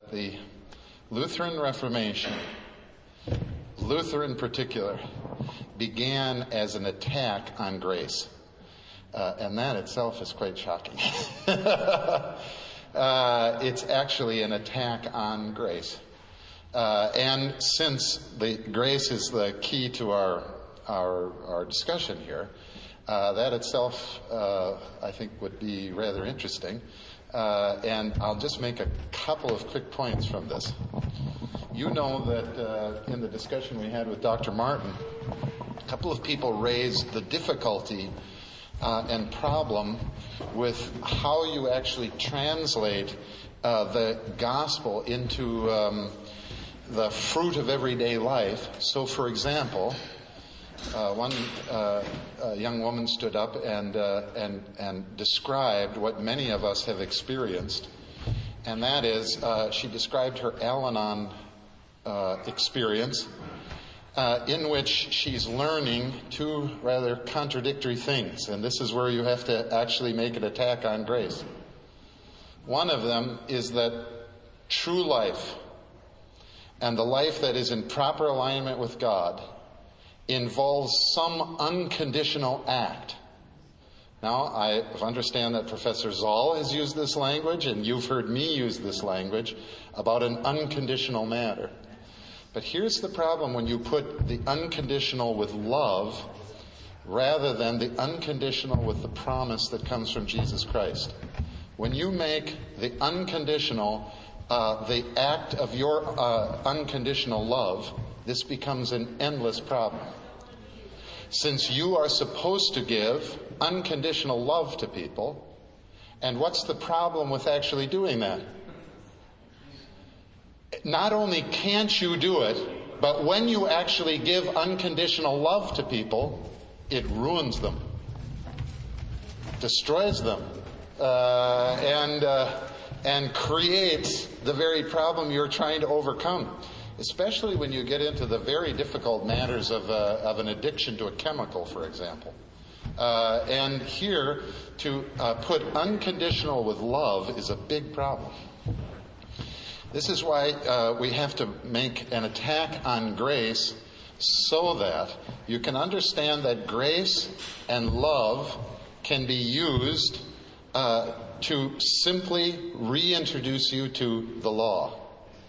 The Lutheran Reformation, Luther in particular, began as an attack on grace. And that itself is quite shocking. It's actually an attack on grace. And since the grace is the key to our discussion here, that itself, I think, would be rather interesting. And I'll just make a couple of quick points from this. You know that in the discussion we had with Dr. Martin, a couple of people raised the difficulty and problem with how you actually translate the gospel into the fruit of everyday life. So, for example, one young woman stood up and described what many of us have experienced, and that is she described her Al-Anon experience, in which she's learning two rather contradictory things, and this is where you have to actually make an attack on grace. One of them is that true life and the life that is in proper alignment with God involves some unconditional act. Now, I understand that Professor Zoll has used this language, and you've heard me use this language about an unconditional matter. But here's the problem when you put the unconditional with love rather than the unconditional with the promise that comes from Jesus Christ. When you make the unconditional the act of your unconditional love, this becomes an endless problem. Since you are supposed to give unconditional love to people, and what's the problem with actually doing that? Not only can't you do it, but when you actually give unconditional love to people, it ruins them, destroys them, and creates the very problem you're trying to overcome. Especially when you get into the very difficult matters of an addiction to a chemical, for example. And here, to put unconditional with love is a big problem. This is why we have to make an attack on grace so that you can understand that grace and love can be used to simply reintroduce you to the law.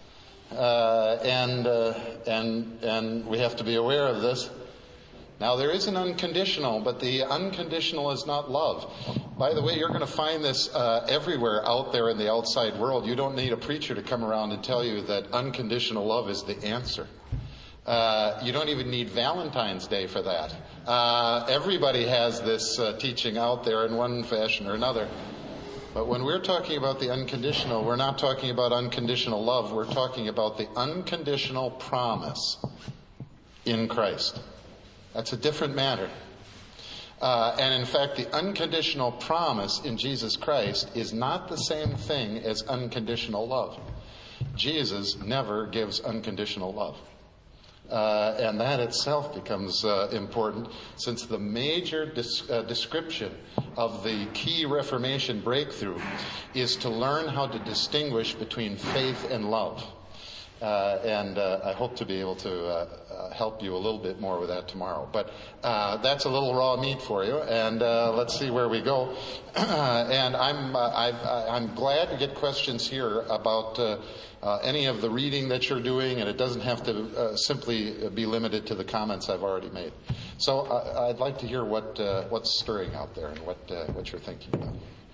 And we have to be aware of this. Now, there is an unconditional, but the unconditional is not love. By the way, you're going to find this everywhere out there in the outside world. You don't need a preacher to come around and tell you that unconditional love is the answer. You don't even need Valentine's Day for that. Everybody has this teaching out there in one fashion or another. But when we're talking about the unconditional, we're not talking about unconditional love. We're talking about the unconditional promise in Christ. That's a different matter. And in fact, the unconditional promise in Jesus Christ is not the same thing as unconditional love. Jesus never gives unconditional love. And that itself becomes important, since the major description of the key Reformation breakthrough is to learn how to distinguish between faith and love. And I hope to be able to help you a little bit more with that tomorrow. But that's a little raw meat for you, and let's see where we go. And I'm glad to get questions here about any of the reading that you're doing, and it doesn't have to simply be limited to the comments I've already made. So I'd like to hear what's stirring out there and what you're thinking about.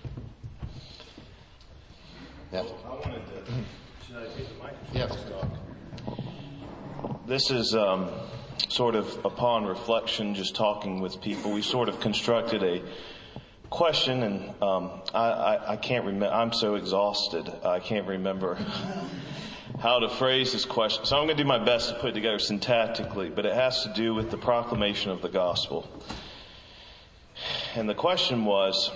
Yeah. Well, I wanted to. Should I take the microphone? Yes. This is sort of upon reflection, just talking with people. We sort of constructed a question, and I can't remember. I'm so exhausted. I can't remember how to phrase this question. So I'm going to do my best to put it together syntactically, but it has to do with the proclamation of the gospel. And the question was,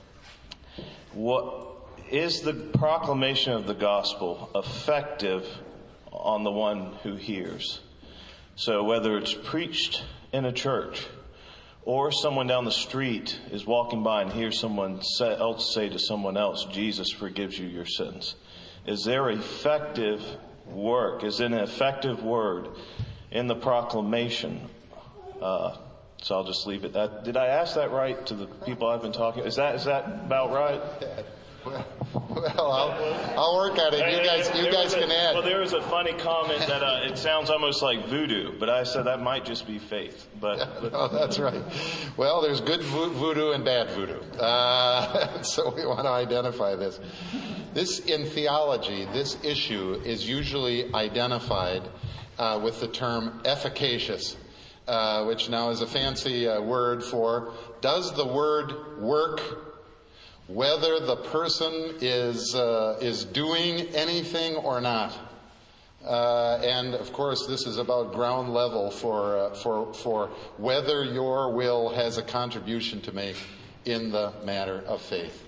what is the proclamation of the gospel effective on the one who hears? So whether it's preached in a church, or someone down the street is walking by and hears someone else say to someone else, Jesus forgives you your sins. Is there effective work? Is it an effective word in the proclamation? So I'll just leave it that. Did I ask that right to the people I've been talking? Is that about right? Well, I'll work on it. You guys can add. Well, there was a funny comment that it sounds almost like voodoo, but I said that might just be faith. But no, that's right. Well, there's good voodoo and bad voodoo, so we want to identify this. This in theology, this issue is usually identified with the term efficacious, which now is a fancy word for, does the word work whether the person is doing anything or not? And of course, this is about ground level for whether your will has a contribution to make in the matter of faith.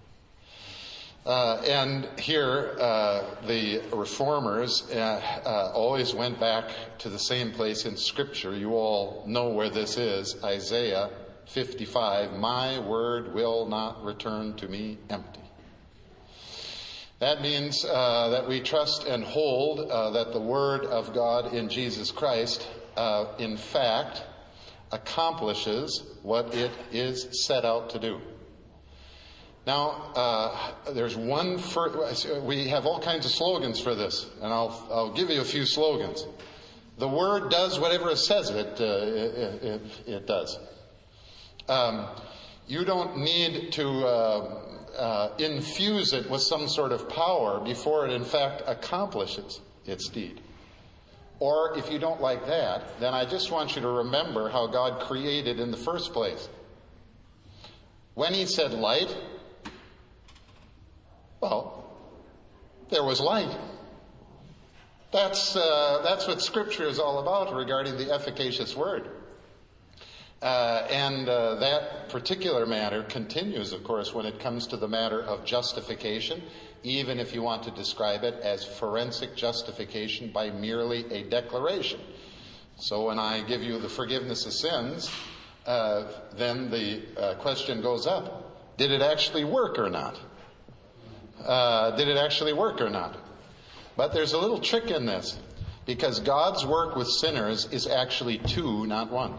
And here, the reformers always went back to the same place in Scripture. You all know where this is, Isaiah 55, my word will not return to me empty. That means that we trust and hold that the word of God in Jesus Christ, in fact, accomplishes what it is set out to do. Now, there's we have all kinds of slogans for this, and I'll give you a few slogans. The word does whatever it says it does. You don't need to infuse it with some sort of power before it in fact accomplishes its deed. Or if you don't like that, then I just want you to remember how God created in the first place. When he said light, well, there was light. That's what Scripture is all about regarding the efficacious word. And that particular matter continues, of course, when it comes to the matter of justification, even if you want to describe it as forensic justification by merely a declaration. So when I give you the forgiveness of sins, then the question goes up. Did it actually work or not? Did it actually work or not? But there's a little trick in this, because God's work with sinners is actually two, not one.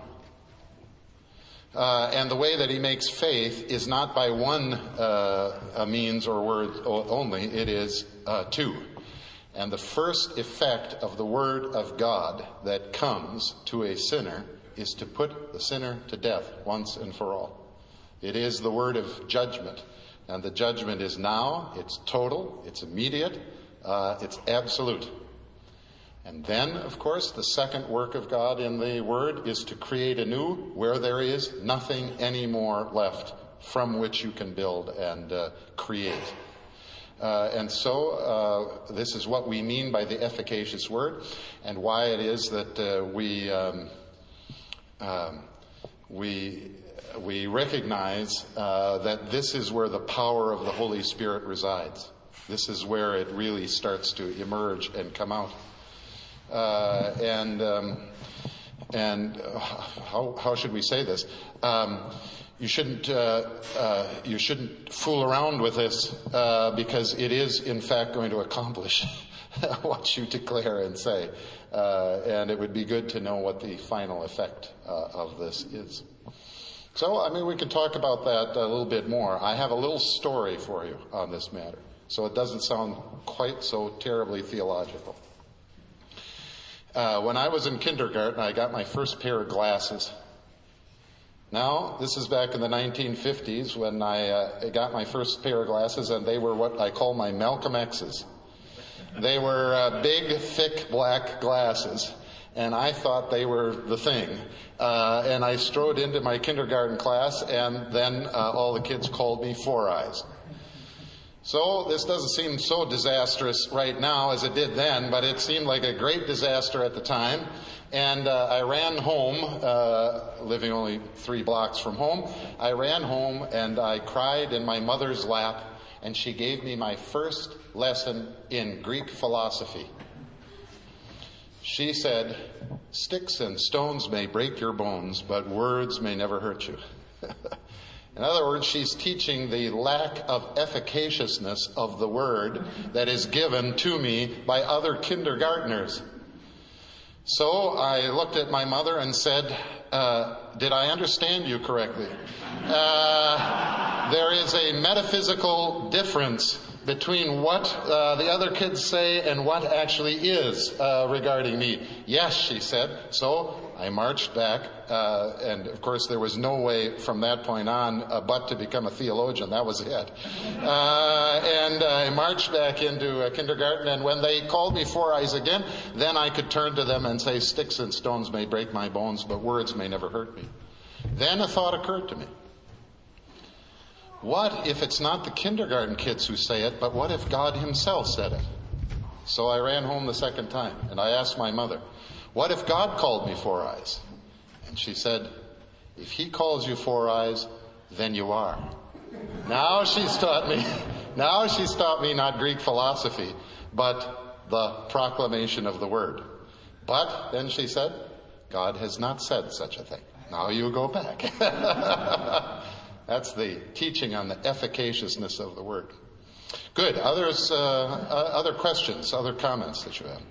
And the way that he makes faith is not by one means or word only, it is two. And the first effect of the word of God that comes to a sinner is to put the sinner to death once and for all. It is the word of judgment. And the judgment is now, it's total, it's immediate, it's absolute. And then, of course, the second work of God in the Word is to create anew where there is nothing anymore left from which you can build and create. And so this is what we mean by the efficacious Word, and why it is that we recognize that this is where the power of the Holy Spirit resides. This is where it really starts to emerge and come out. And how should we say this? You shouldn't fool around with this because it is in fact going to accomplish what you declare and say, and it would be good to know what the final effect of this is. So, I mean, we can talk about that a little bit more. I have a little story for you on this matter, so it doesn't sound quite so terribly theological. When I was in kindergarten, I got my first pair of glasses. Now, this is back in the 1950s when I got my first pair of glasses, and they were what I call my Malcolm X's. They were big, thick, black glasses, and I thought they were the thing. And I strode into my kindergarten class, and then all the kids called me Four Eyes. So this doesn't seem so disastrous right now as it did then, but it seemed like a great disaster at the time. And I ran home, living only 3 blocks from home. I ran home and I cried in my mother's lap, and she gave me my first lesson in Greek philosophy. She said, "Sticks and stones may break your bones, but words may never hurt you." In other words, she's teaching the lack of efficaciousness of the word that is given to me by other kindergartners. So I looked at my mother and said, did I understand you correctly? There is a metaphysical difference between what the other kids say and what actually is regarding me. Yes, she said. So I marched back, and of course there was no way from that point on but to become a theologian. That was it. And I marched back into kindergarten, and when they called me Four Eyes again, then I could turn to them and say, sticks and stones may break my bones, but words may never hurt me. Then a thought occurred to me. What if it's not the kindergarten kids who say it, but what if God himself said it? So I ran home the second time, and I asked my mother, what if God called me Four Eyes? And she said, if he calls you Four Eyes, then you are. Now she's taught me not Greek philosophy, but the proclamation of the word. But, then she said, God has not said such a thing. Now you go back. That's the teaching on the efficaciousness of the word. Good. Other questions, other comments that you have?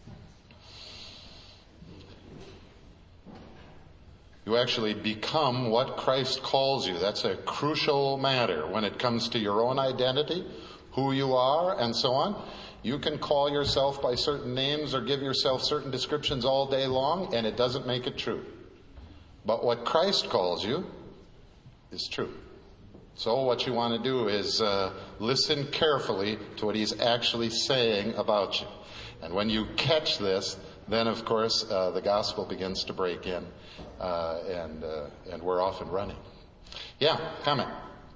You actually become what Christ calls you. That's a crucial matter when it comes to your own identity, who you are, and so on. You can call yourself by certain names or give yourself certain descriptions all day long, and it doesn't make it true. But what Christ calls you is true. So what you want to do is listen carefully to what he's actually saying about you. And when you catch this, then of course the gospel begins to break in, and we're off and running. Yeah, comment.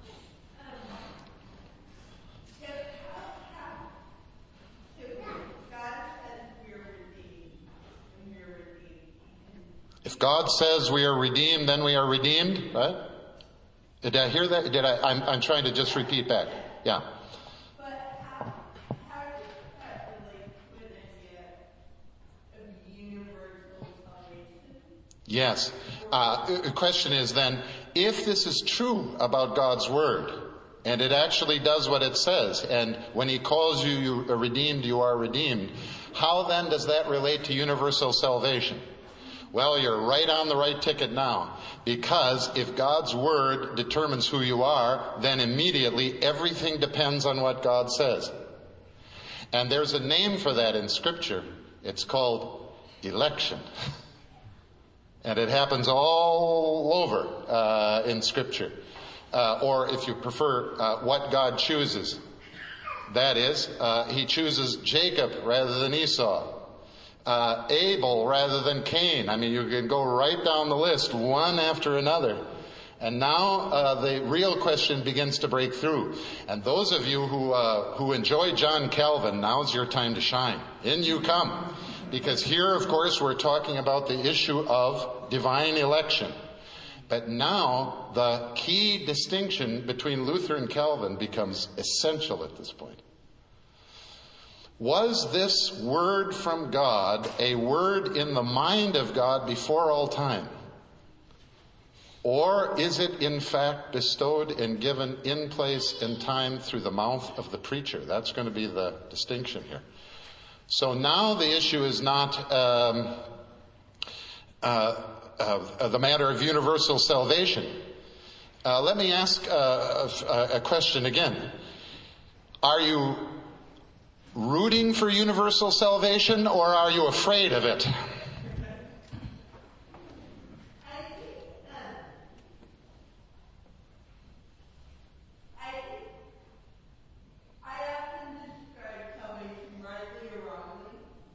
If God says we are redeemed, then we are redeemed, right? Did I hear that? I'm trying to just repeat back. Yeah. But how does that relate with the idea of universal salvation? Yes. The question is then, if this is true about God's word, and it actually does what it says, and when he calls you redeemed, you are redeemed, how then does that relate to universal salvation? Well, you're right on the right ticket now. Because if God's word determines who you are, then immediately everything depends on what God says. And there's a name for that in Scripture. It's called election. And it happens all over in Scripture. Or if you prefer, what God chooses. That is, he chooses Jacob rather than Esau. Abel rather than Cain. I mean, you can go right down the list, one after another. And now the real question begins to break through. And those of you who enjoy John Calvin, now's your time to shine. In you come. Because here, of course, we're talking about the issue of divine election. But now the key distinction between Luther and Calvin becomes essential at this point. Was this word from God a word in the mind of God before all time? Or is it in fact bestowed and given in place in time through the mouth of the preacher? That's going to be the distinction here. So now the issue is not the matter of universal salvation. Let me ask a question again. Are you rooting for universal salvation, or are you afraid of it? I often describe salvation rightly or wrongly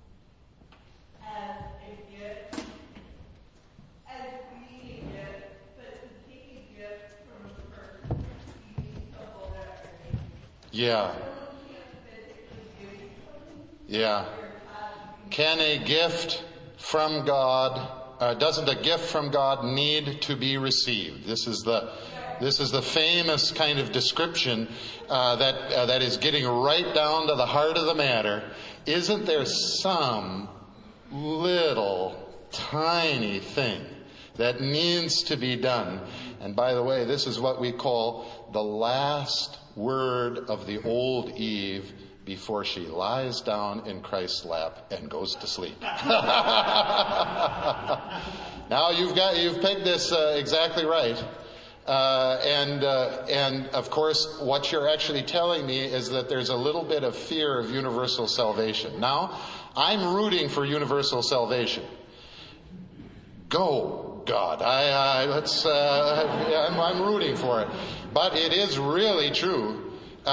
as a gift, as being a gift, but to take a gift from a person, you need to hold out your hand. Yeah. Yeah. Can a gift from God, doesn't a gift from God need to be received? This is the famous kind of description that is getting right down to the heart of the matter. Isn't there some little tiny thing that needs to be done And by the way, this is what we call the last word of the old Eve before she lies down in Christ's lap and goes to sleep. Now you've pegged this exactly right. And of course, what you're actually telling me is that there's a little bit of fear of universal salvation. Now, I'm rooting for universal salvation. Go, God. I'm rooting for it. But it is really true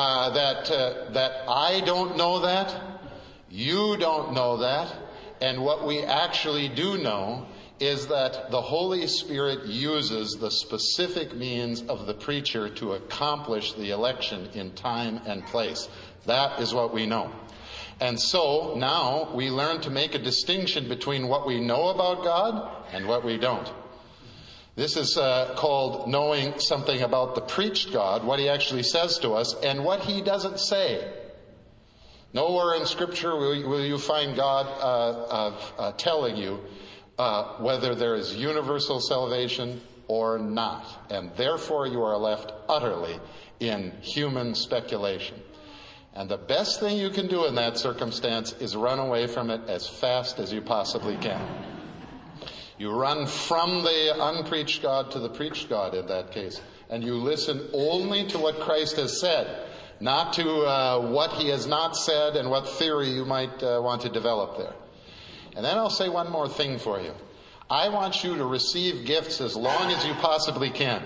that I don't know that, you don't know that, and what we actually do know is that the Holy Spirit uses the specific means of the preacher to accomplish the election in time and place. That is what we know. And so now we learn to make a distinction between what we know about God and what we don't. This is called knowing something about the preached God, what he actually says to us, and what he doesn't say. Nowhere in Scripture will you find God telling you whether there is universal salvation or not. And therefore you are left utterly in human speculation. And the best thing you can do in that circumstance is run away from it as fast as you possibly can. You run from the unpreached God to the preached God in that case. And you listen only to what Christ has said, not to what he has not said and what theory you might want to develop there. And then I'll say one more thing for you. I want you to receive gifts as long as you possibly can.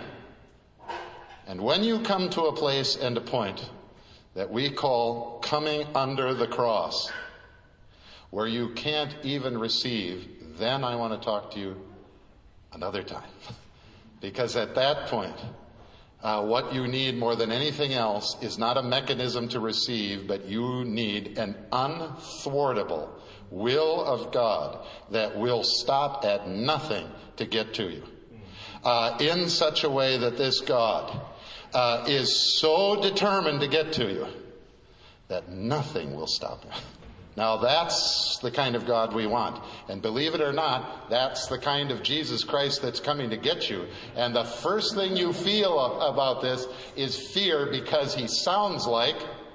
And when you come to a place and a point that we call coming under the cross, where you can't even receive, then I want to talk to you another time. Because at that point, what you need more than anything else is not a mechanism to receive, but you need an unthwartable will of God that will stop at nothing to get to you. In such a way that this God is so determined to get to you that nothing will stop him. Now that's the kind of God we want. And believe it or not, that's the kind of Jesus Christ that's coming to get you. And the first thing you feel about this is fear, because he sounds like,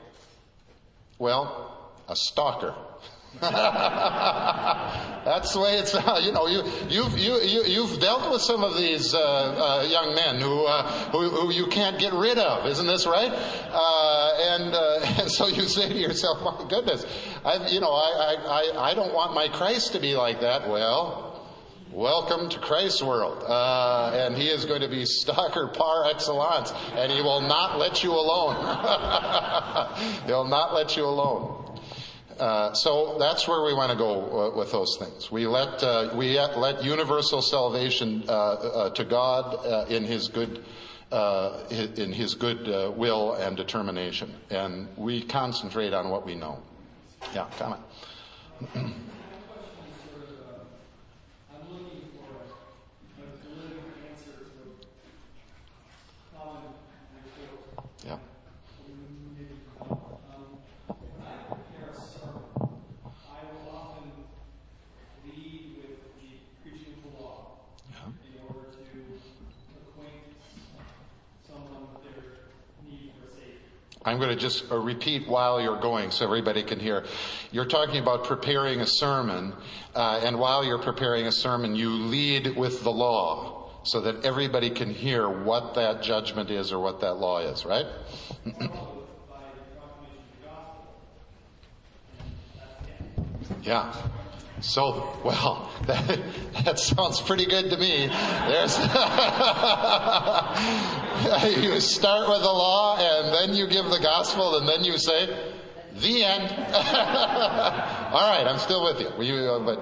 well, a stalker. That's the way it's. You've dealt with some of these young men who you can't get rid of, isn't this right? And so you say to yourself, "My goodness, I don't want my Christ to be like that." Well, welcome to Christ's world, and he is going to be stalker par excellence, and he will not let you alone. He'll not let you alone. So that's where we want to go with those things. We let universal salvation to God in His good will and determination, and we concentrate on what we know. Yeah, comment. Yeah. I'm going to just repeat while you're going so everybody can hear. You're talking about preparing a sermon, and while you're preparing a sermon, you lead with the law so that everybody can hear what that judgment is or what that law is, right? Yeah. So, well, that sounds pretty good to me. You start with the law, and then you give the gospel, and then you say, the end. All right, I'm still with you. The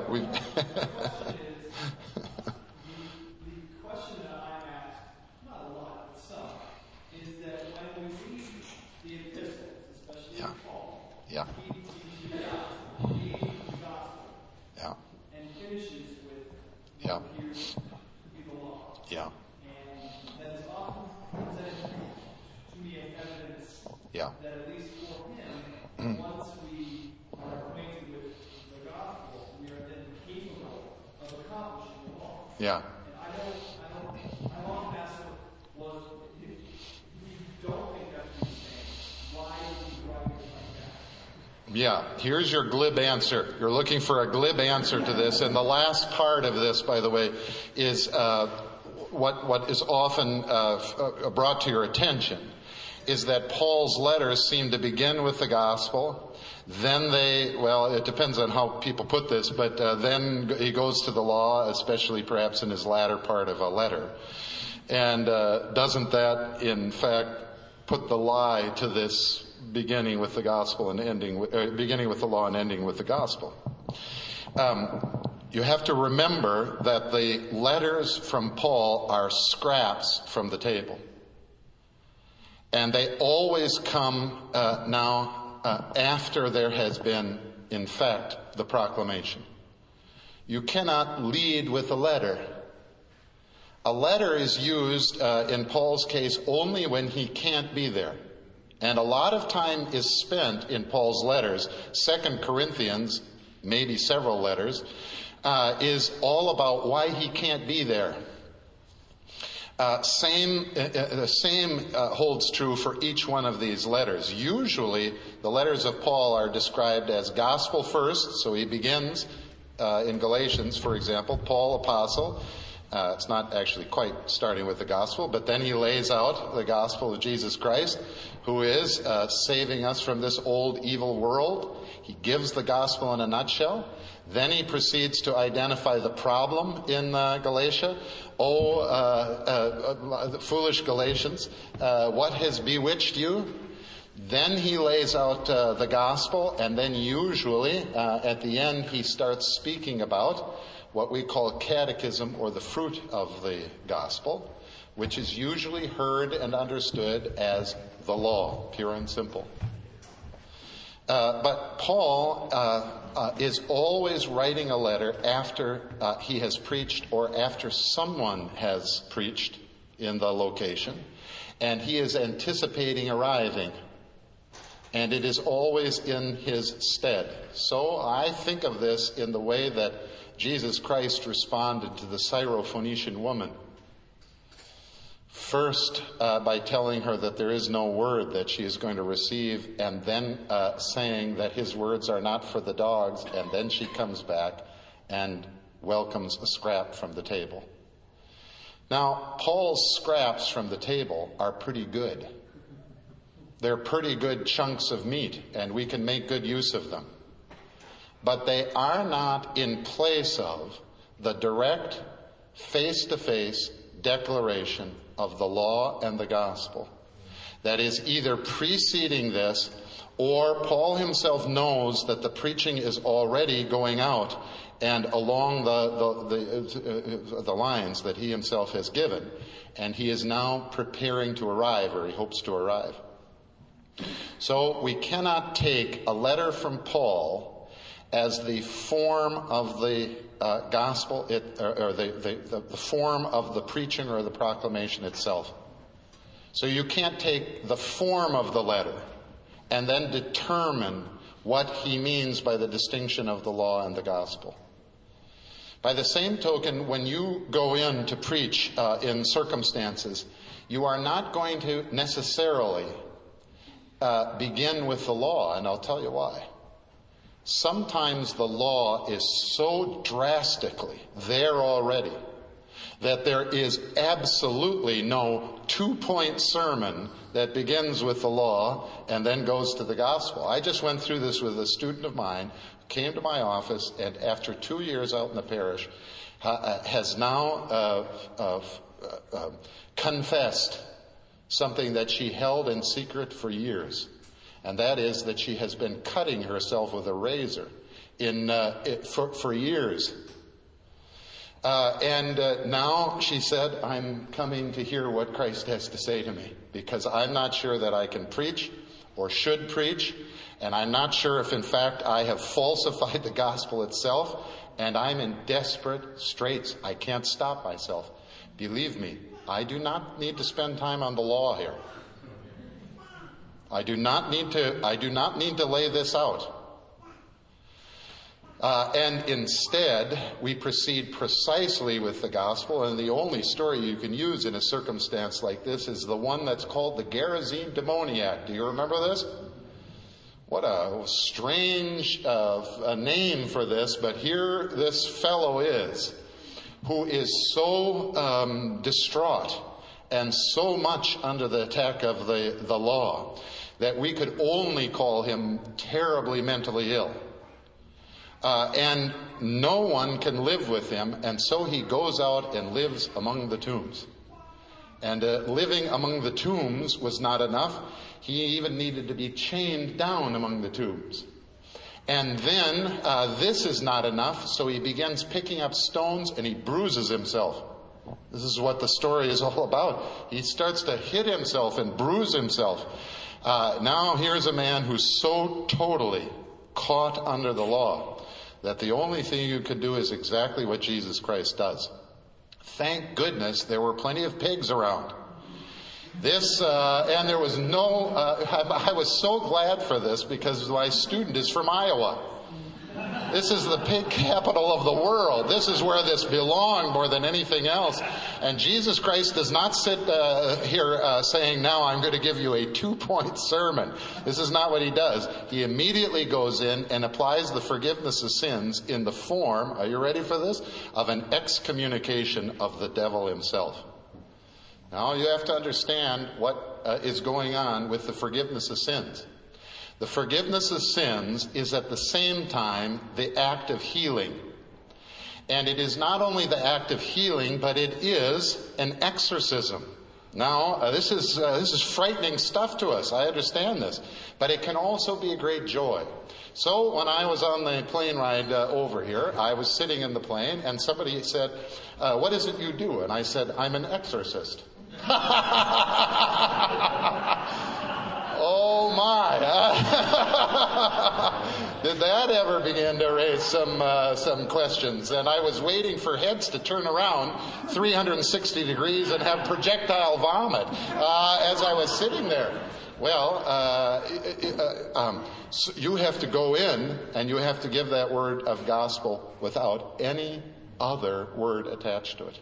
question that I'm asked, not a lot, but some, is that when we read the epistles, especially Paul, he teaches the gospel, and finishes with what appears to be the law. Yeah. And that is often presented to me as evidence that at least for him, once we are acquainted with the gospel, we are then capable of accomplishing the law. Yeah. And I often ask Yeah, here's your glib answer. You're looking for a glib answer to this. And the last part of this, by the way, is what is often brought to your attention, is that Paul's letters seem to begin with the gospel. Then it depends on how people put this, but then he goes to the law, especially perhaps in his latter part of a letter. And doesn't that, in fact, put the lie to this beginning with the gospel and beginning with the law and ending with the gospel? You have to remember that the letters from Paul are scraps from the table. And they always come after there has been, in fact, the proclamation. You cannot lead with a letter. A letter is used, in Paul's case, only when he can't be there. And a lot of time is spent in Paul's letters. 2 Corinthians, maybe several letters, is all about why he can't be there. The same holds true for each one of these letters. Usually, the letters of Paul are described as gospel first. So he begins in Galatians, for example, Paul, apostle. It's not actually quite starting with the gospel, but then he lays out the gospel of Jesus Christ, who is saving us from this old evil world. He gives the gospel in a nutshell. Then he proceeds to identify the problem in Galatia. Foolish Galatians, what has bewitched you? Then he lays out the gospel, and then usually at the end he starts speaking about what we call catechism, or the fruit of the gospel, which is usually heard and understood as the law, pure and simple. But Paul is always writing a letter after he has preached, or after someone has preached in the location, and he is anticipating arriving. And it is always in his stead. So I think of this in the way that Jesus Christ responded to the Syrophoenician woman. First, by telling her that there is no word that she is going to receive, and then saying that his words are not for the dogs, and then she comes back and welcomes a scrap from the table. Now, Paul's scraps from the table are pretty good. They're pretty good chunks of meat, and we can make good use of them. But they are not in place of the direct, face-to-face declaration of the law and the gospel. That is either preceding this, or Paul himself knows that the preaching is already going out and along the lines that he himself has given, and he is now preparing to arrive, or he hopes to arrive. So we cannot take a letter from Paul as the form of the gospel, or the form of the preaching or the proclamation itself. So you can't take the form of the letter and then determine what he means by the distinction of the law and the gospel. By the same token, when you go in to preach in circumstances, you are not going to necessarily begin with the law, and I'll tell you why. Sometimes the law is so drastically there already that there is absolutely no 2-point sermon that begins with the law and then goes to the gospel. I just went through this with a student of mine who came to my office, and after 2 years out in the parish has now confessed something that she held in secret for years. And that is that she has been cutting herself with a razor for years. And now she said, I'm coming to hear what Christ has to say to me, because I'm not sure that I can preach or should preach, and I'm not sure if in fact I have falsified the gospel itself, and I'm in desperate straits. I can't stop myself. Believe me, I do not need to spend time on the law here. I do not need to lay this out. And instead, we proceed precisely with the gospel, and the only story you can use in a circumstance like this is the one that's called the Gerasene demoniac. Do you remember this? What a strange name for this, but here this fellow is, who is so distraught and so much under the attack of the law that we could only call him terribly mentally ill. And no one can live with him, and so he goes out and lives among the tombs. And living among the tombs was not enough. He even needed to be chained down among the tombs. And then this is not enough, so he begins picking up stones and he bruises himself. This is what the story is all about. He starts to hit himself and bruise himself. Now here's a man who's so totally caught under the law that the only thing you could do is exactly what Jesus Christ does. Thank goodness there were plenty of pigs around. And there was I was so glad for this because my student is from Iowa. This is the pig capital of the world. This is where this belonged more than anything else. And Jesus Christ does not sit here saying, now I'm going to give you a 2-point sermon. This is not what he does. He immediately goes in and applies the forgiveness of sins in the form, are you ready for this? Of an excommunication of the devil himself. Now you have to understand what is going on with the forgiveness of sins. The forgiveness of sins is at the same time the act of healing. And it is not only the act of healing, but it is an exorcism. Now, this is frightening stuff to us. I understand this. But it can also be a great joy. So when I was on the plane ride over here, I was sitting in the plane and somebody said, what is it you do? And I said, I'm an exorcist. Oh my! Did that ever begin to raise some questions? And I was waiting for heads to turn around 360 degrees and have projectile vomit as I was sitting there. Well, so you have to go in and you have to give that word of gospel without any other word attached to it.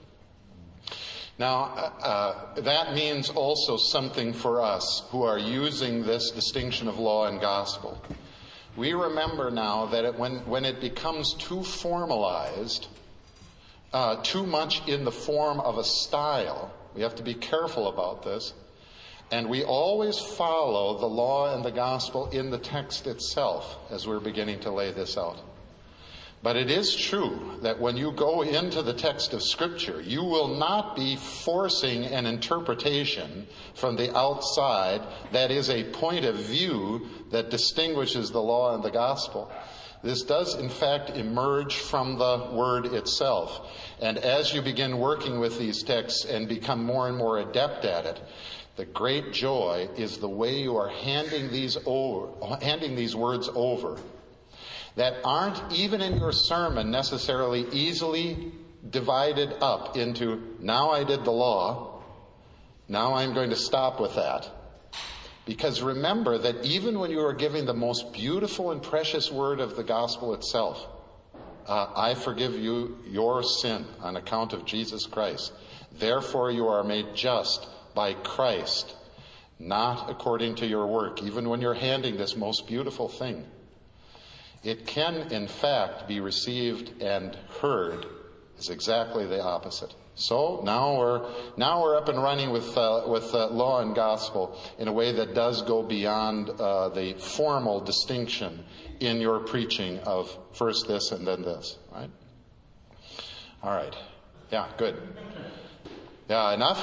Now, that means also something for us who are using this distinction of law and gospel. We remember now that when it becomes too formalized, too much in the form of a style, we have to be careful about this. And we always follow the law and the gospel in the text itself as we're beginning to lay this out. But it is true that when you go into the text of Scripture, you will not be forcing an interpretation from the outside that is a point of view that distinguishes the law and the gospel. This does, in fact, emerge from the Word itself. And as you begin working with these texts and become more and more adept at it, the great joy is the way you are handing these words over that aren't even in your sermon necessarily easily divided up into, now I did the law, now I'm going to stop with that. Because remember that even when you are giving the most beautiful and precious word of the gospel itself, I forgive you your sin on account of Jesus Christ. Therefore you are made just by Christ, not according to your work. Even when you're handing this most beautiful thing, it can, in fact, be received and heard as exactly the opposite. So now we're up and running with law and gospel in a way that does go beyond the formal distinction in your preaching of first this and then this. Right? All right. Yeah. Good. Yeah. Enough.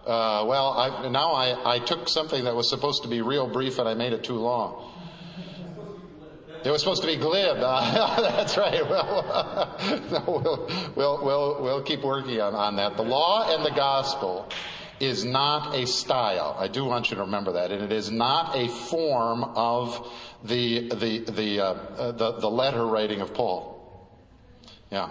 I took something that was supposed to be real brief and I made it too long. It was supposed to be glib. That's right. We'll keep working on that. The law and the gospel is not a style. I do want you to remember that, and it is not a form of the letter writing of Paul. Yeah.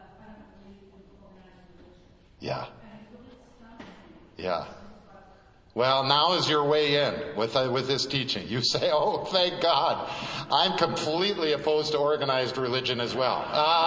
Yeah. Yeah. Well, now is your way in with this teaching. You say, oh, thank God. I'm completely opposed to organized religion as well.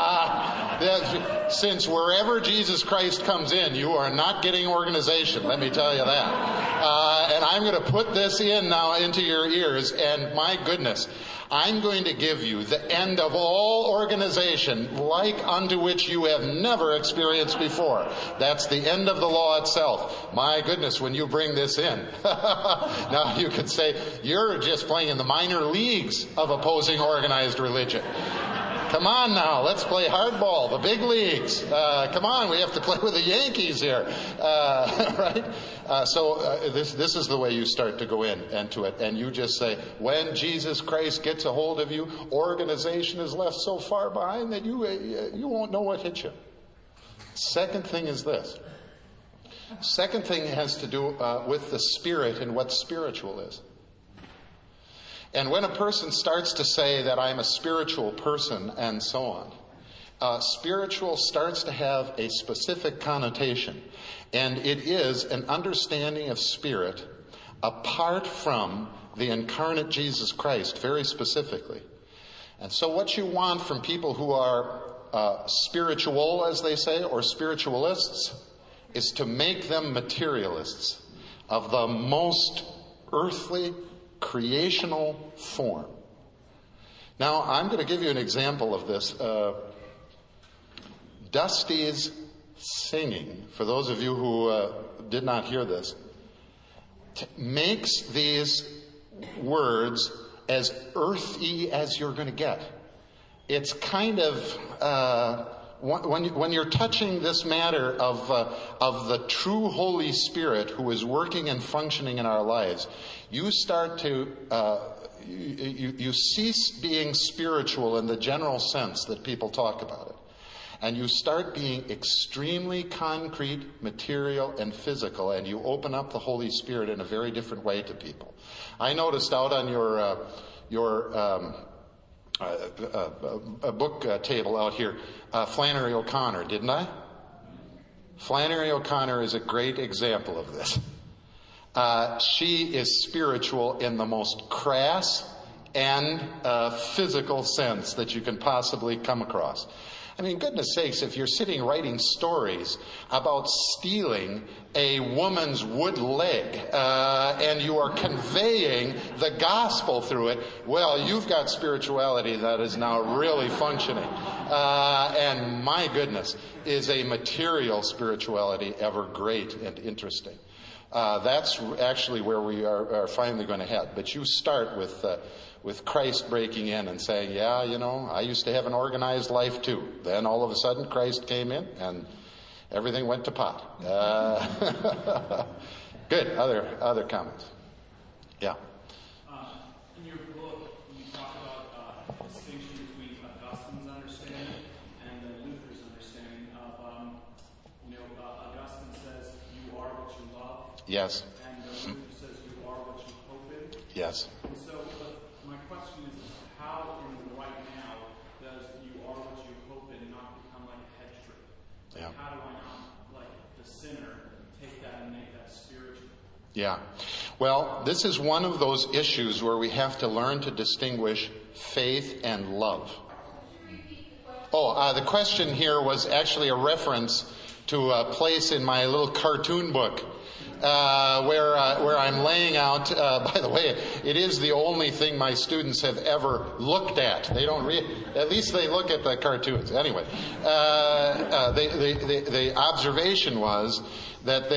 Since wherever Jesus Christ comes in, you are not getting organization, let me tell you that. And I'm going to put this in now into your ears, and my goodness, I'm going to give you the end of all organization like unto which you have never experienced before. That's the end of the law itself. My goodness, when you bring this in. Now you could say, you're just playing in the minor leagues of opposing organized religion. Come on now, let's play hardball, the big leagues. Come on, we have to play with the Yankees here. Right? So this is the way you start to go into it. And you just say, when Jesus Christ gets a hold of you, organization is left so far behind that you won't know what hit you. Second thing is this. Second thing has to do with the Spirit and what spiritual is. And when a person starts to say that I'm a spiritual person and so on, spiritual starts to have a specific connotation. And it is an understanding of spirit apart from the incarnate Jesus Christ, very specifically. And so what you want from people who are spiritual, as they say, or spiritualists, is to make them materialists of the most earthly, creational form. Now, I'm going to give you an example of this. Dusty's singing, for those of you who did not hear this, makes these words as earthy as you're going to get. It's kind of when you're touching this matter of the true Holy Spirit who is working and functioning in our lives, you start to you cease being spiritual in the general sense that people talk about it, and you start being extremely concrete, material, and physical, and you open up the Holy Spirit in a very different way to people. I noticed out on your book table out here, Flannery O'Connor, didn't I? Flannery O'Connor is a great example of this. She is spiritual in the most crass and physical sense that you can possibly come across. I mean, goodness sakes, if you're sitting writing stories about stealing a woman's wood leg and you are conveying the gospel through it, well, you've got spirituality that is now really functioning. And my goodness, is a material spirituality ever great and interesting? That's actually where we are finally going to head. But you start with Christ breaking in and saying, yeah, you know, I used to have an organized life too. Then all of a sudden Christ came in and everything went to pot. Good. Other comments? Yeah. In your book, you talk about the distinction between Augustine's understanding and Luther's understanding of, Augustine says you are what you love. Yes. And Luther says you are what you hope in. Yes. And so my question is, how in the right now does you are what you hope in not become like a hedge trick? Yeah. How do I not, like the sinner, take that and make that spiritual? Yeah. Well, this is one of those issues where we have to learn to distinguish faith and love. Oh, the question here was actually a reference to a place in my little cartoon book where I'm laying out. By the way, it is the only thing my students have ever looked at. They don't read. At least they look at the cartoons. Anyway, the observation was that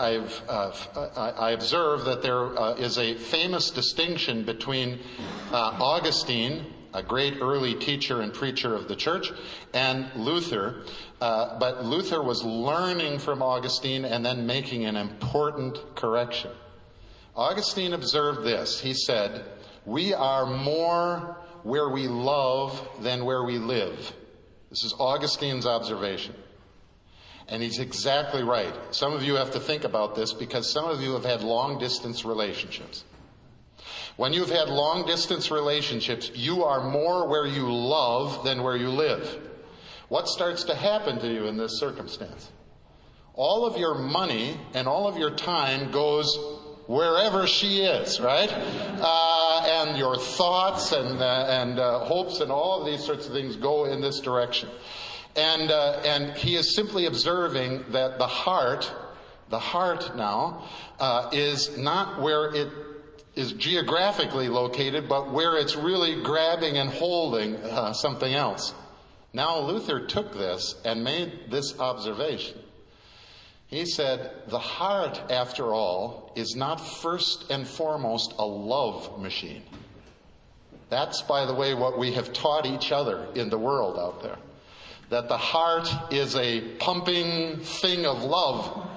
I observed that there is a famous distinction between Augustine, a great early teacher and preacher of the church, and Luther. But Luther was learning from Augustine and then making an important correction. Augustine observed this. He said, we are more where we love than where we live. This is Augustine's observation. And he's exactly right. Some of you have to think about this because some of you have had long-distance relationships. When you've had long-distance relationships, you are more where you love than where you live. What starts to happen to you in this circumstance? All of your money and all of your time goes wherever she is, right? And your thoughts and hopes and all of these sorts of things go in this direction. And he is simply observing that the heart now, is not where it is geographically located, but where it's really grabbing and holding something else. Now Luther took this and made this observation. He said, the heart, after all, is not first and foremost a love machine. That's, by the way, what we have taught each other in the world out there. That the heart is a pumping thing of love.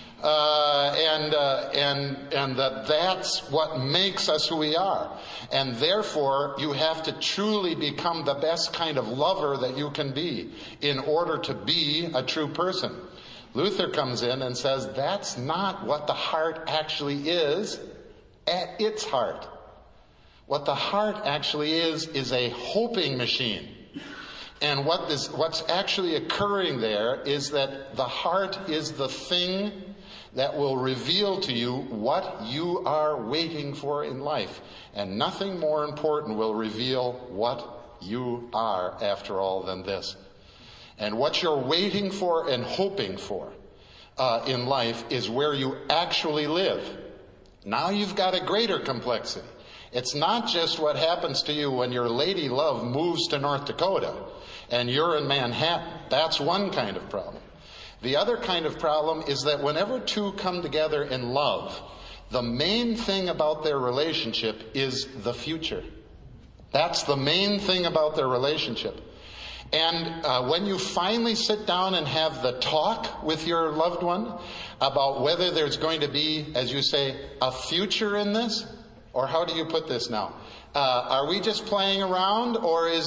And that's what makes us who we are. And therefore, you have to truly become the best kind of lover that you can be in order to be a true person. Luther comes in and says that's not what the heart actually is at its heart. What the heart actually is a hoping machine. And what's actually occurring there is that the heart is the thing that will reveal to you what you are waiting for in life. And nothing more important will reveal what you are, after all, than this. And what you're waiting for and hoping for in life is where you actually live. Now you've got a greater complexity. It's not just what happens to you when your lady love moves to North Dakota and you're in Manhattan. That's one kind of problem. The other kind of problem is that whenever two come together in love, the main thing about their relationship is the future. That's the main thing about their relationship. And when you finally sit down and have the talk with your loved one about whether there's going to be, as you say, a future in this, or how do you put this now? Are we just playing around, or is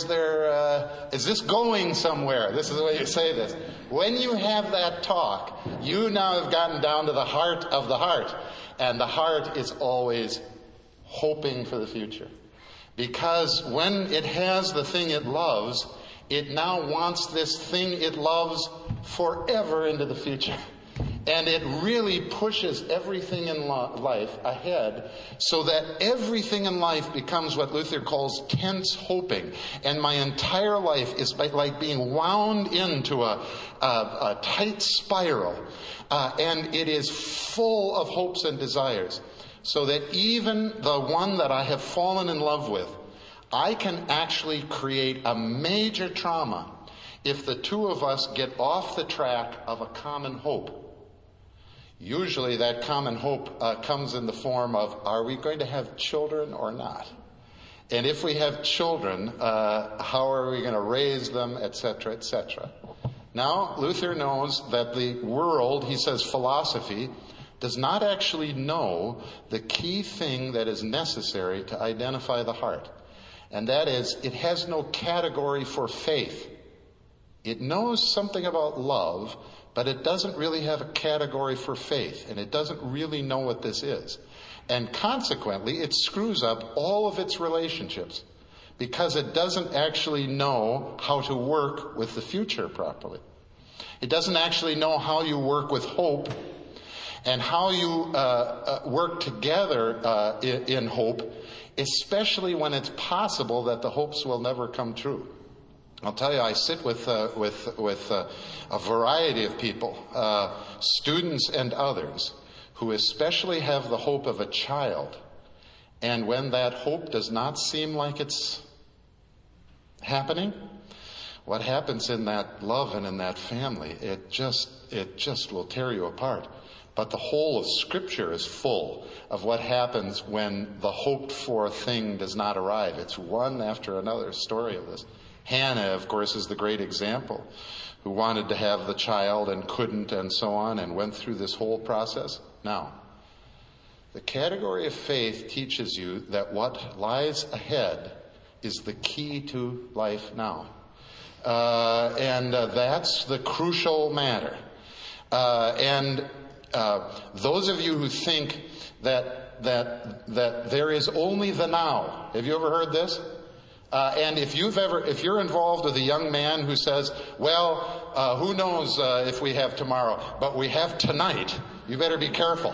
this going somewhere? This is the way you say this. When you have that talk, you now have gotten down to the heart of the heart. And the heart is always hoping for the future. Because when it has the thing it loves, it now wants this thing it loves forever into the future. And it really pushes everything in life ahead so that everything in life becomes what Luther calls tense hoping. And my entire life is like being wound into a tight spiral. And it is full of hopes and desires. So that even the one that I have fallen in love with, I can actually create a major trauma if the two of us get off the track of a common hope. Usually that common hope comes in the form of, are we going to have children or not? And if we have children, how are we going to raise them, etc., etc. Now, Luther knows that the world, he says philosophy, does not actually know the key thing that is necessary to identify the heart. And that is, it has no category for faith. It knows something about love, but it doesn't really have a category for faith, and it doesn't really know what this is. And consequently, it screws up all of its relationships because it doesn't actually know how to work with the future properly. It doesn't actually know how you work with hope and how you work together in hope, especially when it's possible that the hopes will never come true. I'll tell you, I sit with a variety of people, students and others, who especially have the hope of a child. And when that hope does not seem like it's happening, what happens in that love and in that family, it just will tear you apart. But the whole of Scripture is full of what happens when the hoped for thing does not arrive. It's one after another story of this. Hannah, of course, is the great example, who wanted to have the child and couldn't and so on and went through this whole process. Now, the category of faith teaches you that what lies ahead is the key to life now. And that's the crucial matter. Those of you who think that there is only the now, have you ever heard this? And if you're involved with a young man who says, well, who knows if we have tomorrow, but we have tonight, You better be careful.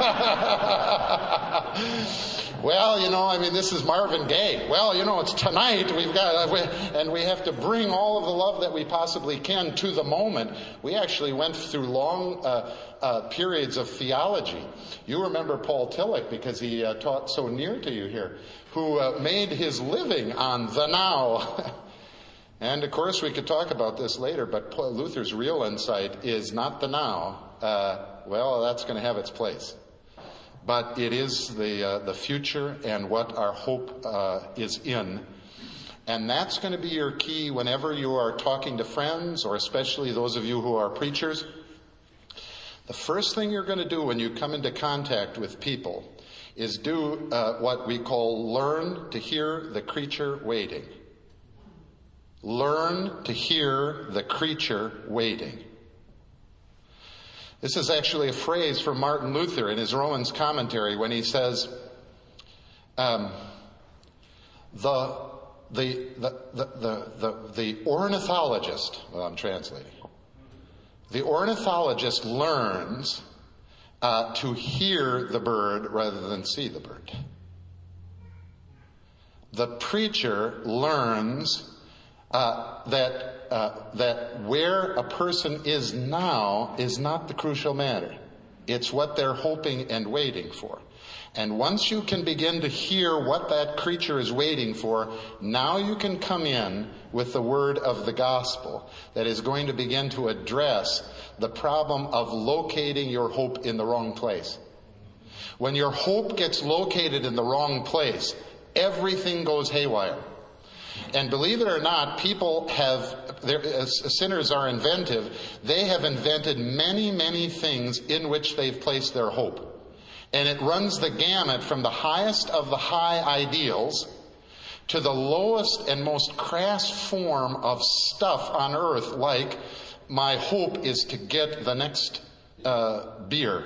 Well, this is Marvin Gaye. Well, it's tonight. We have to bring all of the love that we possibly can to the moment. We actually went through long periods of theology. You remember Paul Tillich because he taught so near to you here, who made his living on the now. And of course, we could talk about this later, but Luther's real insight is not the now. That's going to have its place. But it is the future and what our hope is in. And that's going to be your key whenever you are talking to friends, or especially those of you who are preachers. The first thing you're going to do when you come into contact with people is do what we call learn to hear the creature waiting. Learn to hear the creature waiting. This is actually a phrase from Martin Luther in his Romans commentary when he says, the ornithologist, I'm translating, the ornithologist learns to hear the bird rather than see the bird. The preacher learns that where a person is now is not the crucial matter. It's what they're hoping and waiting for. And once you can begin to hear what that creature is waiting for, now you can come in with the word of the gospel that is going to begin to address the problem of locating your hope in the wrong place. When your hope gets located in the wrong place, everything goes haywire. And believe it or not, sinners are inventive. They have invented many, many things in which they've placed their hope. And it runs the gamut from the highest of the high ideals to the lowest and most crass form of stuff on earth, like, my hope is to get the next beer.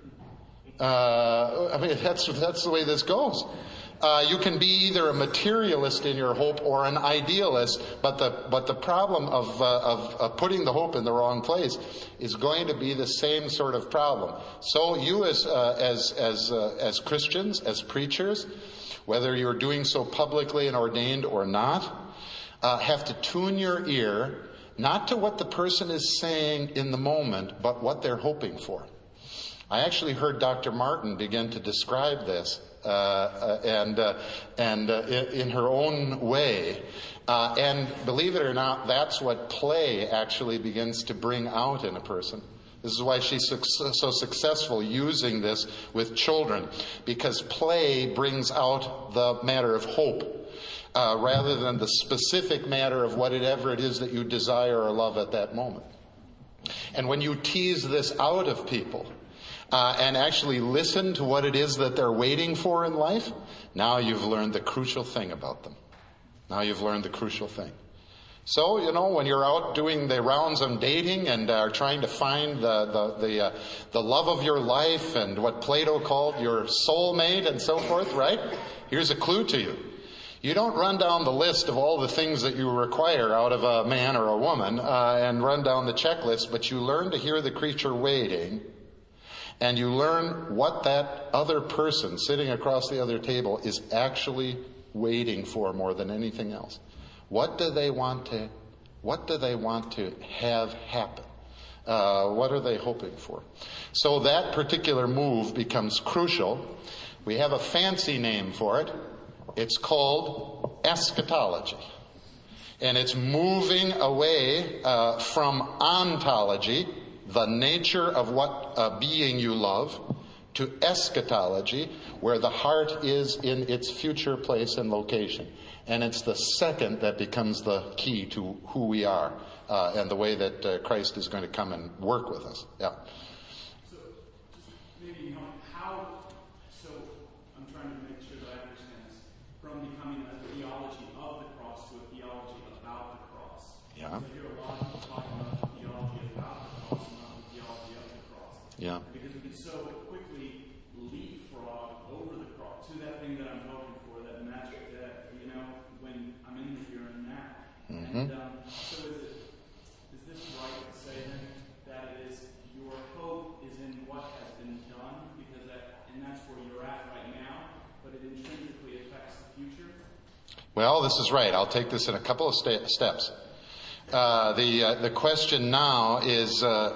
That's the way this goes. You can be either a materialist in your hope or an idealist, but the problem of putting the hope in the wrong place is going to be the same sort of problem. So you as Christians, as preachers, whether you're doing so publicly and ordained or not, have to tune your ear not to what the person is saying in the moment, but what they're hoping for. I actually heard Dr. Martin begin to describe this. In her own way. And believe it or not, that's what play actually begins to bring out in a person. This is why she's so successful using this with children, because play brings out the matter of hope rather than the specific matter of whatever it is that you desire or love at that moment. And when you tease this out of people, and actually listen to what it is that they're waiting for in life, now you've learned the crucial thing about them. Now you've learned the crucial thing. So, when you're out doing the rounds of dating and are trying to find the love of your life and what Plato called your soulmate and so forth, right? Here's a clue to you. You don't run down the list of all the things that you require out of a man or a woman and run down the checklist, but you learn to hear the creature waiting. And you learn what that other person sitting across the other table is actually waiting for more than anything else. What do they want to have happen? What are they hoping for? So that particular move becomes crucial. We have a fancy name for it. It's called eschatology. And it's moving away from ontology, the nature of what being you love, to eschatology, where the heart is in its future place and location. And it's the second that becomes the key to who we are and the way that Christ is going to come and work with us. Yeah. So, just maybe, so I'm trying to make sure that I understand this. From becoming a theology of the cross to a theology about the cross. Yeah. So I hear a lot of people talking about the theology about the cross and not the theology of the cross. Yeah. Because we can so quickly leapfrog over the cross to that thing that I'm hoping for, that magic that, when I'm in the here and now. Mm-hmm. And so is this right to say then that it is your hope is in what has Well, this is right. I'll take this in a couple of steps. The question now is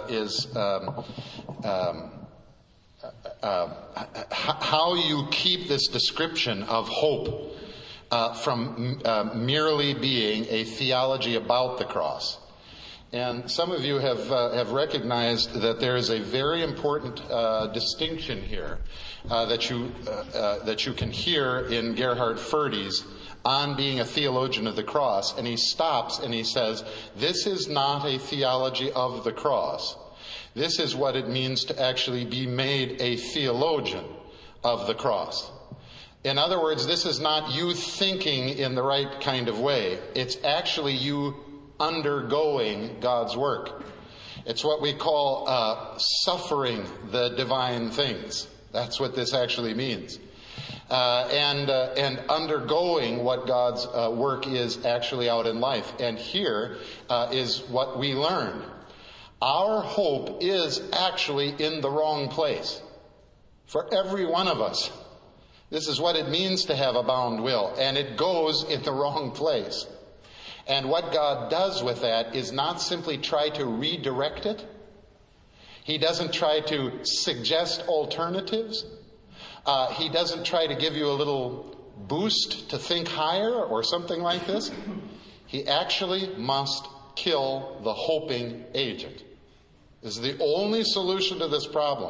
how you keep this description of hope from merely being a theology about the cross. And some of you have recognized that there is a very important distinction here that you can hear in Gerhard Furdy's On Being a Theologian of the Cross. And he stops and he says, this is not a theology of the cross. This is what it means to actually be made a theologian of the cross. In other words, this is not you thinking in the right kind of way. It's actually you undergoing God's work. It's what we call suffering the divine things. That's what this actually means. And undergoing what God's work is actually out in life. And here is what we learn. Our hope is actually in the wrong place. For every one of us. This is what it means to have a bound will. And it goes in the wrong place. And what God does with that is not simply try to redirect it. He doesn't try to suggest alternatives. He doesn't try to give you a little boost to think higher or something like this. He actually must kill the hoping agent. This is the only solution to this problem.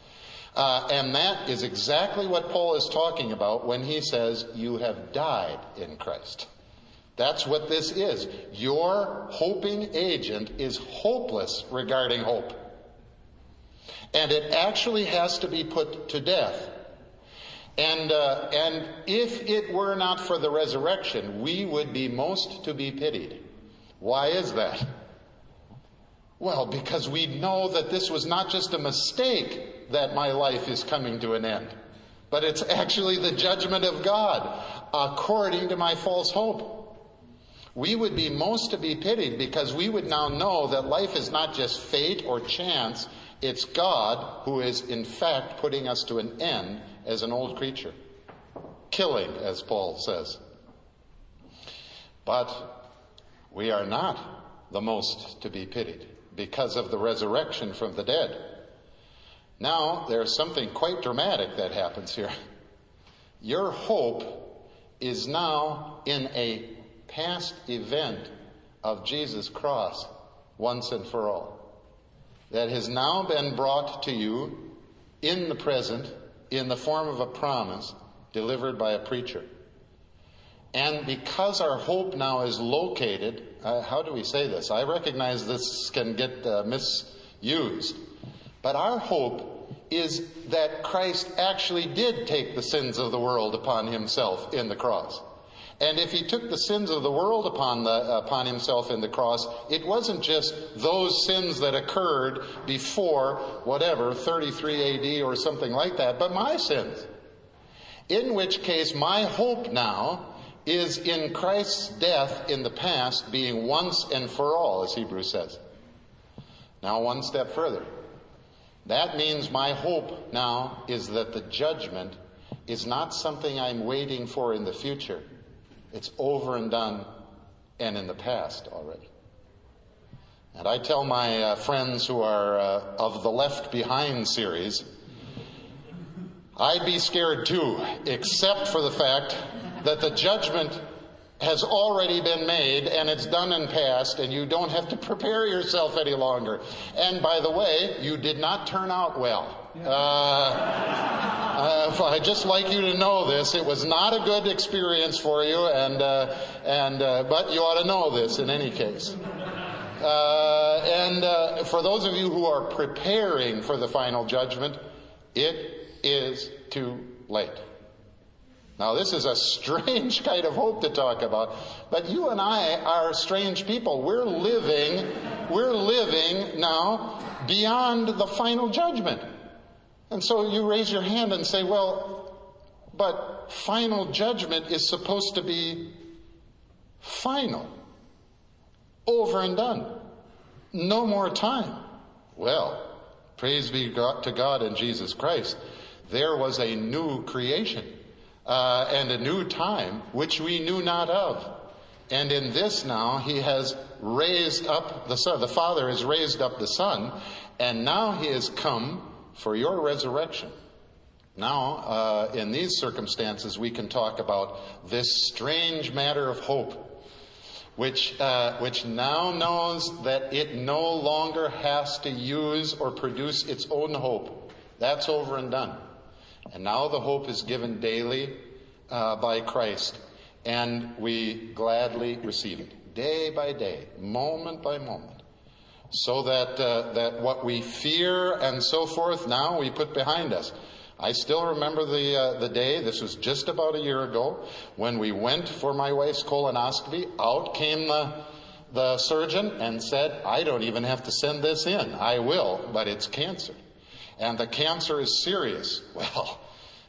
And that is exactly what Paul is talking about when he says, you have died in Christ. That's what this is. Your hoping agent is hopeless regarding hope. And it actually has to be put to death. And if it were not for the resurrection, we would be most to be pitied. Why is that? Well, because we know that this was not just a mistake that my life is coming to an end, but it's actually the judgment of God according to my false hope. We would be most to be pitied because we would now know that life is not just fate or chance. It's God who is in fact putting us to an end as an old creature. Killing, as Paul says. But we are not the most to be pitied because of the resurrection from the dead. Now, there's something quite dramatic that happens here. Your hope is now in a past event of Jesus' cross once and for all. That has now been brought to you in the present in the form of a promise delivered by a preacher. And because our hope now is located, how do we say this? I recognize this can get misused. But our hope is that Christ actually did take the sins of the world upon himself in the cross. And if he took the sins of the world upon himself in the cross, it wasn't just those sins that occurred before, whatever, 33 AD or something like that, but my sins. In which case, my hope now is in Christ's death in the past being once and for all, as Hebrews says. Now, one step further. That means my hope now is that the judgment is not something I'm waiting for in the future. It's over and done and in the past already. And I tell my friends who are of the Left Behind series, I'd be scared too, except for the fact that the judgment has already been made and it's done and past and you don't have to prepare yourself any longer. And by the way, you did not turn out well. I'd just like you to know this. It was not a good experience for you, but you ought to know this in any case. For those of you who are preparing for the final judgment, it is too late. Now, this is a strange kind of hope to talk about, but you and I are strange people. We're living now beyond the final judgment. And so you raise your hand and say, well, but final judgment is supposed to be final. Over and done. No more time. Well, praise be to God in Jesus Christ. There was a new creation. and a new time, which we knew not of. And in this now he has raised up the Son. The Father has raised up the Son, and now he has come for your resurrection. Now, in these circumstances, we can talk about this strange matter of hope, which now knows that it no longer has to use or produce its own hope. That's over and done. And now the hope is given daily by Christ, and we gladly receive it, day by day, moment by moment, so that what we fear and so forth now we put behind us. I still remember the day, this was just about a year ago, when we went for my wife's colonoscopy. Out came the surgeon and said, I don't even have to send this in. I will, but it's cancer. And the cancer is serious. Well,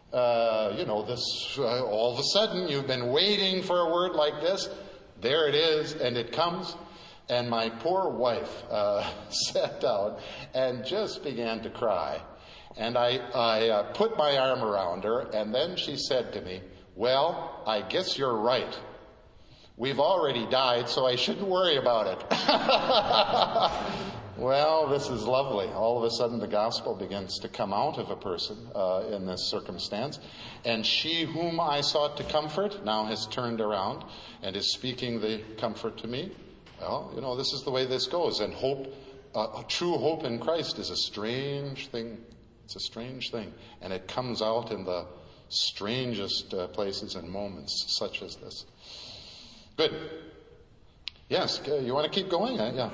all of a sudden you've been waiting for a word like this. There it is, and it comes. And my poor wife sat down and just began to cry. And I put my arm around her, and then she said to me, well, I guess you're right. We've already died, so I shouldn't worry about it. Well, this is lovely. All of a sudden, the gospel begins to come out of a person in this circumstance. And she whom I sought to comfort now has turned around and is speaking the comfort to me. Well, this is the way this goes. And hope, true hope in Christ is a strange thing. It's a strange thing. And it comes out in the strangest places and moments such as this. Good. Yes, you want to keep going? Yeah.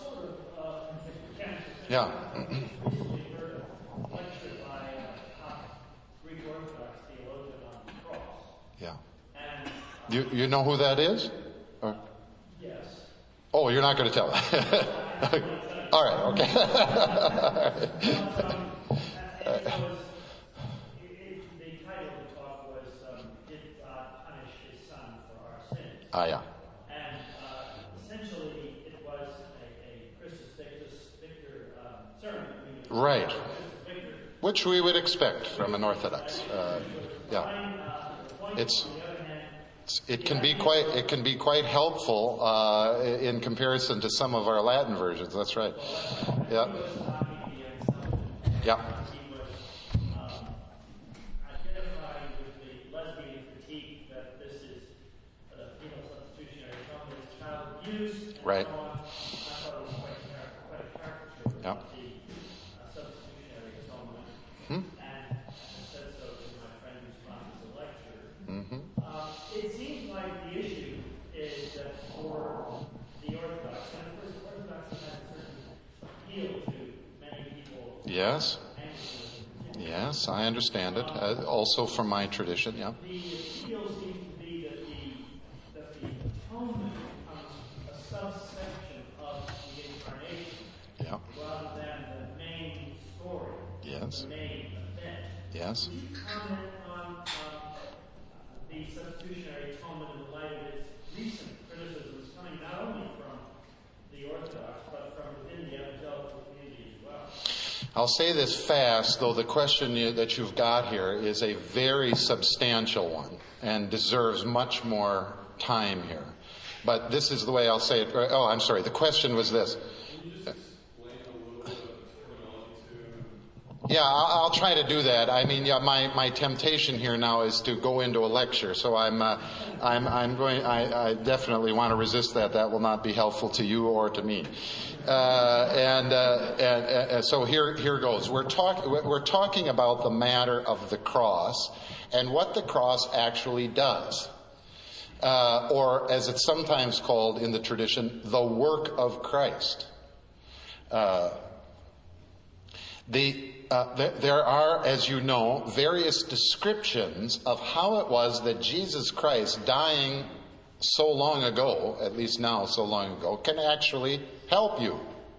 Yeah. Yeah. You know who that is? Or? Yes. Oh, you're not going to tell. All right. Okay. The title of the talk was "Did God Punish His Son for Our Sins?" Yeah. And essentially, it was a Christus Victor sermon. Right. Which we would expect from an Orthodox. It can be quite helpful in comparison to some of our Latin versions. That's right. Yeah. Yeah. Identifying with the lesbian critique that this is penal substitutionary atonement, child abuse, and right. so on. I thought it was quite a caricature Yeah. of the substitutionary atonement. Hmm. And I said so to my friend who sponsors a lecture. Mm-hmm. It seems like the issue is that for the Orthodox, and of course Orthodox has a certain appeal to many people. Yes. Yes, I understand it. Also from my tradition, yeah. The appeal seems to be that the atonement becomes a subsection of the incarnation, Yeah. rather than the main story, Yes. the main event. Yes. Would you comment on the substitutionary atonement in the light of its recent criticisms coming not only from the Orthodox, but from within the evangelical community as well? I'll say this fast, though the question that you've got here is a very substantial one and deserves much more time here. But this is the way I'll say it. Oh, I'm sorry. The question was this. Yeah, I'll try to do that. I mean, yeah, my temptation here now is to go into a lecture, so I definitely want to resist that. That will not be helpful to you or to me. So here goes. We're talking about the matter of the cross and what the cross actually does, or as it's sometimes called in the tradition, the work of Christ. There are, as you know, various descriptions of how it was that Jesus Christ, dying so long ago, at least now so long ago, can actually help you.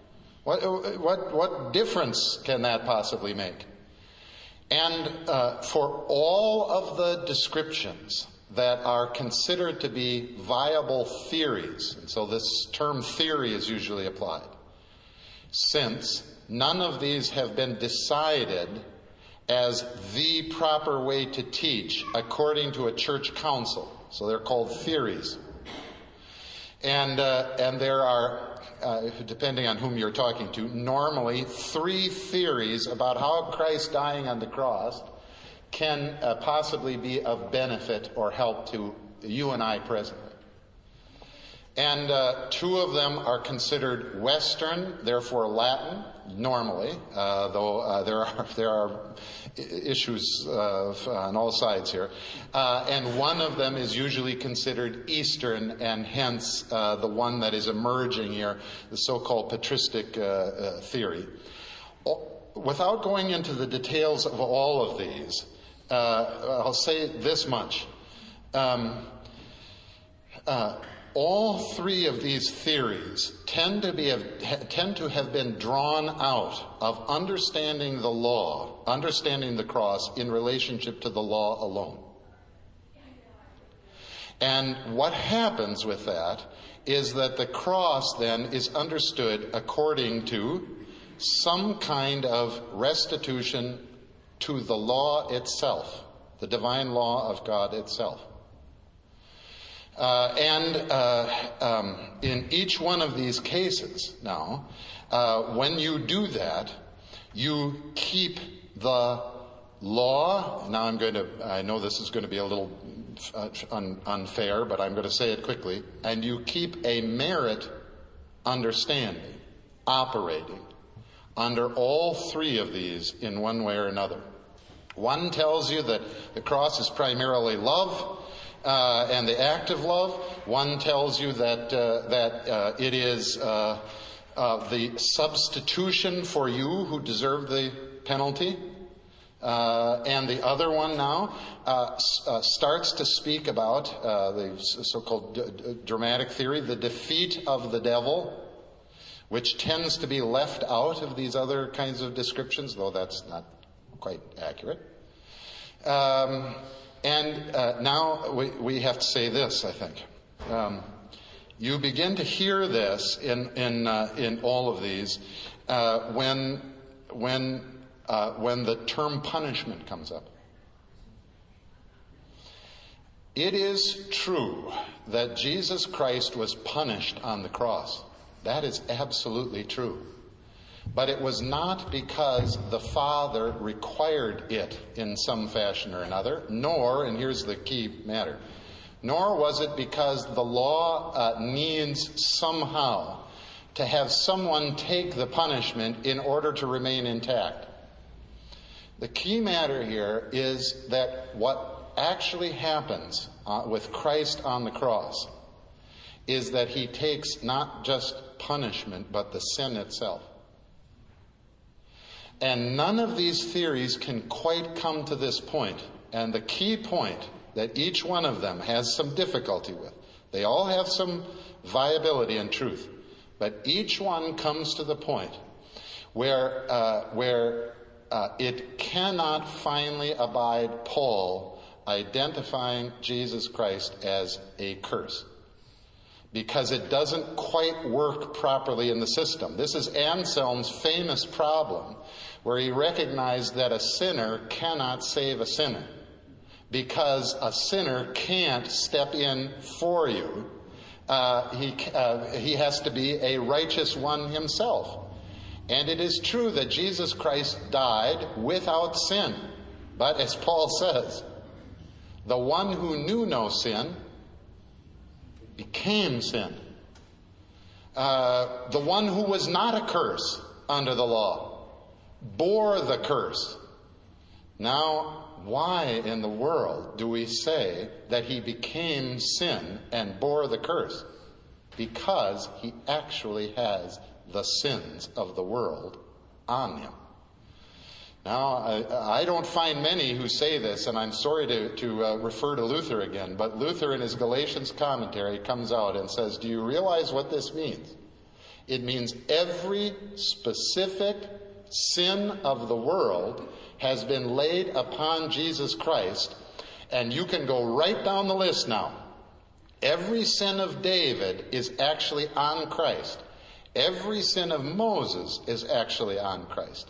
What difference can that possibly make? And for all of the descriptions that are considered to be viable theories, and so this term theory is usually applied, since none of these have been decided as the proper way to teach according to a church council. So they're called theories. And there are, depending on whom you're talking to, normally 3 theories about how Christ dying on the cross can possibly be of benefit or help to you and I presently. And 2 of them are considered Western, therefore Latin, normally, though there are issues on all sides here. And one of them is usually considered Eastern, and hence the one that is emerging here, the so-called patristic theory. Without going into the details of all of these, I'll say this much. All 3 of these theories tend to have been drawn out of understanding the law, understanding the cross in relationship to the law alone. And what happens with that is that the cross then is understood according to some kind of restitution to the law itself, the divine law of God itself. In each one of these cases now, when you do that, you keep the law. Now I know this is going to be a little unfair, but I'm going to say it quickly. And you keep a merit understanding operating under all 3 of these in one way or another. One tells you that the cross is primarily love, and the act of love. One tells you that it is the substitution for you who deserve the penalty. And the other one now starts to speak about the so-called dramatic theory, the defeat of the devil, which tends to be left out of these other kinds of descriptions, though that's not quite accurate. Now we have to say this, I think. You begin to hear this in all of these when the term punishment comes up. It is true that Jesus Christ was punished on the cross. That is absolutely true. But it was not because the Father required it in some fashion or another, nor, and here's the key matter, nor was it because the law needs somehow to have someone take the punishment in order to remain intact. The key matter here is that what actually happens with Christ on the cross is that he takes not just punishment, but the sin itself. And none of these theories can quite come to this point. And the key point that each one of them has some difficulty with, they all have some viability and truth, but each one comes to the point where it cannot finally abide Paul identifying Jesus Christ as a curse, because it doesn't quite work properly in the system. This is Anselm's famous problem, where he recognized that a sinner cannot save a sinner, because a sinner can't step in for you. He has to be a righteous one himself. And it is true that Jesus Christ died without sin. But as Paul says, the one who knew no sin became sin. The one who was not a curse under the law bore the curse. Now, why in the world do we say that he became sin and bore the curse? Because he actually has the sins of the world on him. Now, I don't find many who say this, and I'm sorry to refer to Luther again, but Luther in his Galatians commentary comes out and says, do you realize what this means? It means every specific sin of the world has been laid upon Jesus Christ, and you can go right down the list now. Every sin of David is actually on Christ. Every sin of Moses is actually on Christ.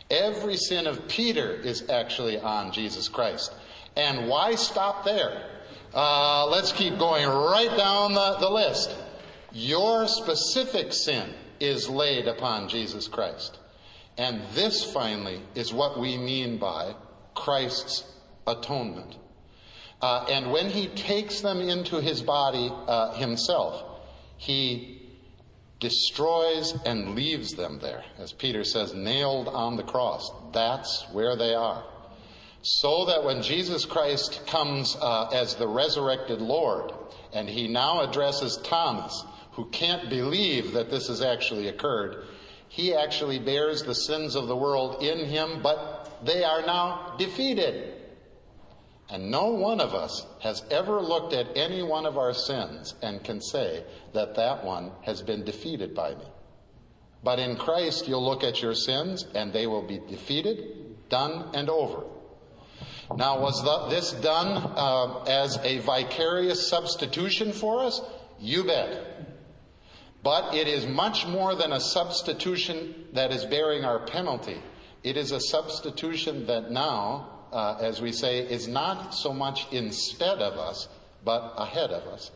Every sin of Peter is actually on Jesus Christ. And why stop there? Let's keep going right down the list. Your specific sin is laid upon Jesus Christ. And this, finally, is what we mean by Christ's atonement. And when he takes them into his body himself, he destroys and leaves them there. As Peter says, nailed on the cross. That's where they are. So that when Jesus Christ comes as the resurrected Lord, and he now addresses Thomas, who can't believe that this has actually occurred, he actually bears the sins of the world in him, but they are now defeated. And no one of us has ever looked at any one of our sins and can say that that one has been defeated by me. But in Christ, you'll look at your sins and they will be defeated, done, and over. Now, was this done as a vicarious substitution for us? You bet. But it is much more than a substitution that is bearing our penalty. It is a substitution that now, as we say, is not so much instead of us, but ahead of us.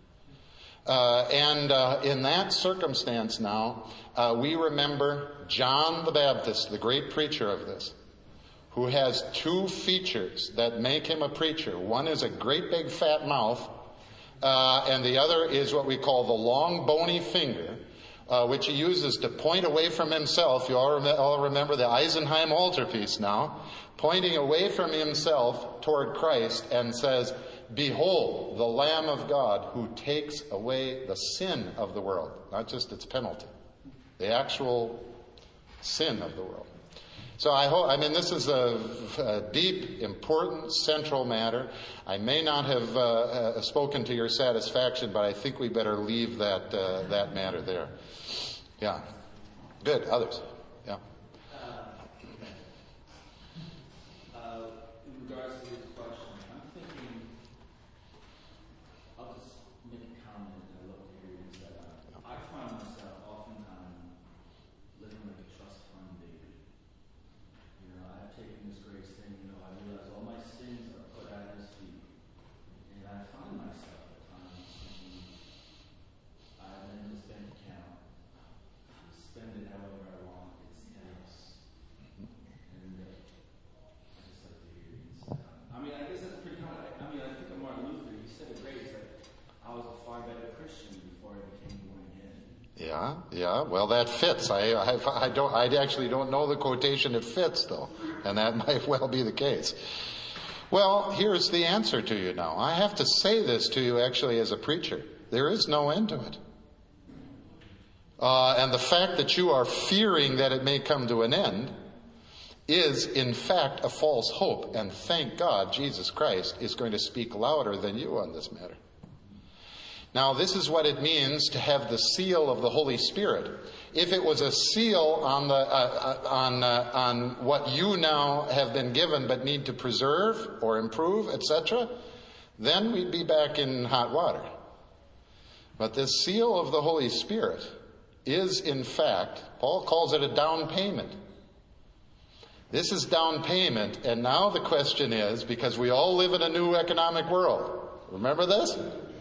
And in that circumstance now, we remember John the Baptist, the great preacher of this, who has two features that make him a preacher. One is a great big fat mouth, and the other is what we call the long bony finger, which he uses to point away from himself. You all remember the Eisenheim altarpiece now, pointing away from himself toward Christ and says, "Behold, the Lamb of God who takes away the sin of the world." Not just its penalty, the actual sin of the world. So this is a deep, important, central matter. I may not have spoken to your satisfaction, but I think we better leave that matter there. Yeah. Good. Others? Yeah. In regards to this question, I'm thinking, I'll just make a comment that I love to hear you say. I find myself oftentimes living like a trust fund baby. I've taken this grace thing, I realize all my sins are put at his feet. And I find myself at times thinking, I have in this bank account, spend it however I want, it's tax. And I just like to hear you say that. I guess that's pretty common. I think of Martin Luther, he said it great. It's like, I was a far better Christian before I became born again. Yeah. Well, that fits. I actually don't know the quotation. It fits, though, and that might well be the case. Well, here's the answer to you now. I have to say this to you actually as a preacher. There is no end to it. And the fact that you are fearing that it may come to an end is, in fact, a false hope. And thank God Jesus Christ is going to speak louder than you on this matter. Now, this is what it means to have the seal of the Holy Spirit. If it was a seal on what you now have been given but need to preserve or improve, etc., then we'd be back in hot water. But this seal of the Holy Spirit is, in fact, Paul calls it a down payment. This is down payment, and now the question is, because we all live in a new economic world. Remember this?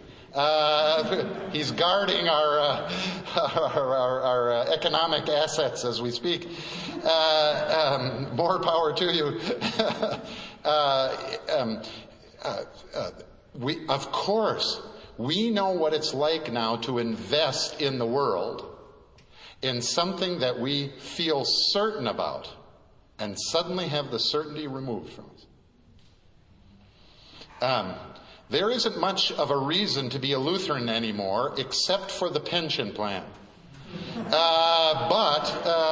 He's guarding our economic assets as we speak. More power to you. Of course, we know what it's like now to invest in the world in something that we feel certain about and suddenly have the certainty removed from us. There isn't much of a reason to be a Lutheran anymore except for the pension plan. But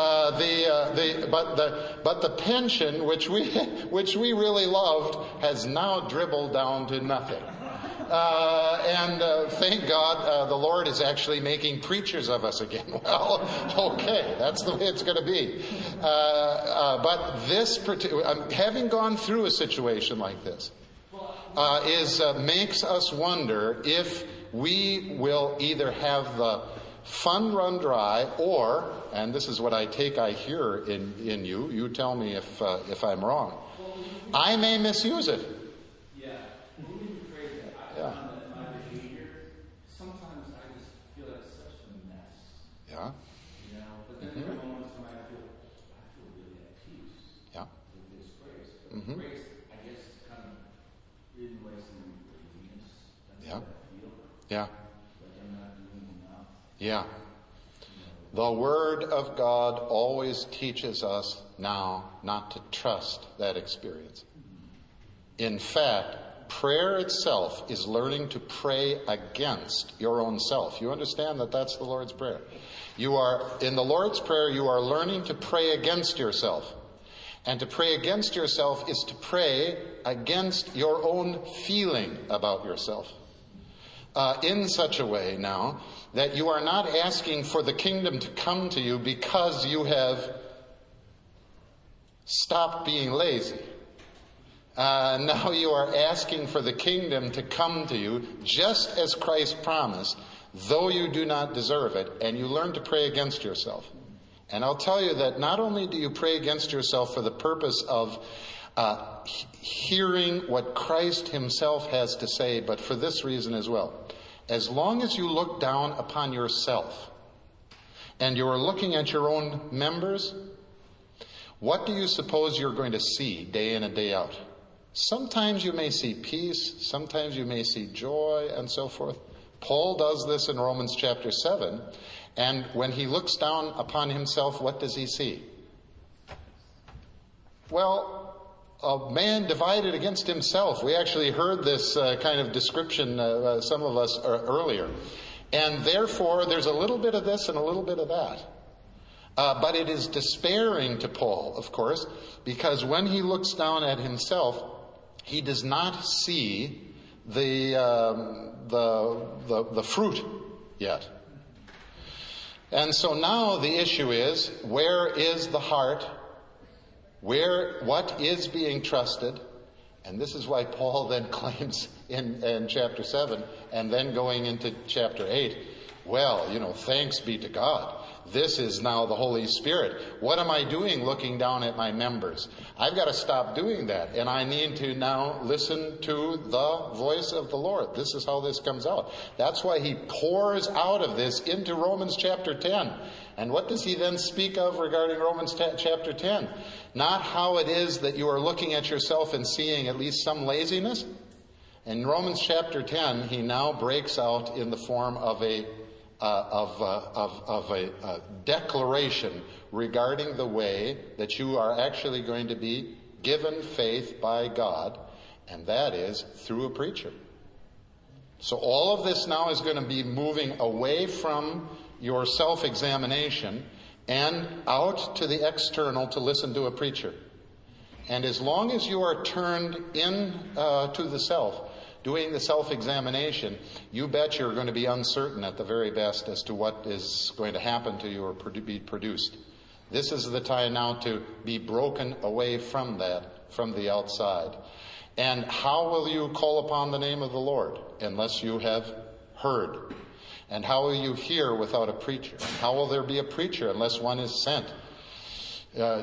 the pension, which we really loved, has now dribbled down to nothing. And thank God the Lord is actually making preachers of us again. Well, okay, that's the way it's going to be. But this having gone through a situation like this makes us wonder if we will either have fun run dry, or, and this is what I hear in you, you tell me if I'm wrong, I may misuse it. Yeah. When you phrase that, I found that my behavior, sometimes I just feel like such a mess. Yeah. You know, but then there are moments when I feel really at peace. Yeah. With this grace. But grace, I guess, kind of in ways some laziness. That's Yeah. what I feel. Yeah. Like I'm not doing enough. Yeah. The Word of God always teaches us now not to trust that experience. In fact, prayer itself is learning to pray against your own self. You understand that that's the Lord's Prayer. In the Lord's Prayer, you are learning to pray against yourself. And to pray against yourself is to pray against your own feeling about yourself. In such a way now that you are not asking for the kingdom to come to you because you have stopped being lazy. Now you are asking for the kingdom to come to you just as Christ promised, though you do not deserve it, and you learn to pray against yourself. And I'll tell you that not only do you pray against yourself for the purpose of hearing what Christ himself has to say, but for this reason as well. As long as you look down upon yourself and you are looking at your own members, what do you suppose you're going to see day in and day out? Sometimes you may see peace, sometimes you may see joy, and so forth. Paul does this in Romans chapter 7, and when he looks down upon himself, what does he see? Well, a man divided against himself. We actually heard this kind of description, some of us earlier. And therefore, there's a little bit of this and a little bit of that. But it is despairing to Paul, of course, because when he looks down at himself, he does not see the fruit yet. And so now the issue is, where is the heart? What is being trusted? And this is why Paul then claims in chapter 7 and then going into chapter 8, well, thanks be to God. This is now the Holy Spirit. What am I doing looking down at my members? I've got to stop doing that. And I need to now listen to the voice of the Lord. This is how this comes out. That's why he pours out of this into Romans chapter 10. And what does he then speak of regarding Romans chapter 10? Not how it is that you are looking at yourself and seeing at least some laziness. In Romans chapter 10, he now breaks out in the form of a declaration regarding the way that you are actually going to be given faith by God, and that is through a preacher. So all of this now is going to be moving away from your self-examination and out to the external to listen to a preacher. And as long as you are turned in to the self, doing the self-examination, you bet you're going to be uncertain at the very best as to what is going to happen to you or be produced. This is the time now to be broken away from that, from the outside. And how will you call upon the name of the Lord unless you have heard? And how will you hear without a preacher? And how will there be a preacher unless one is sent? How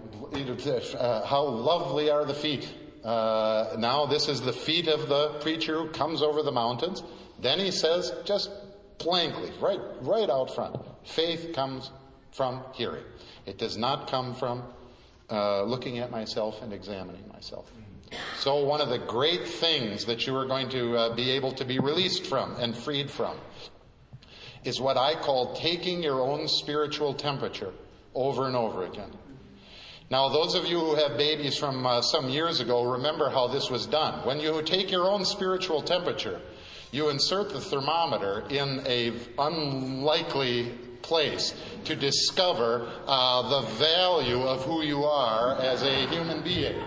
lovely are the feet. Now this is the feet of the preacher who comes over the mountains. Then he says, just blankly, right out front, faith comes from hearing. It does not come from looking at myself and examining myself. So one of the great things that you are going to be able to be released from and freed from is what I call taking your own spiritual temperature over and over again. Now, those of you who have babies from some years ago remember how this was done. When you take your own spiritual temperature, you insert the thermometer in an unlikely place to discover the value of who you are as a human being.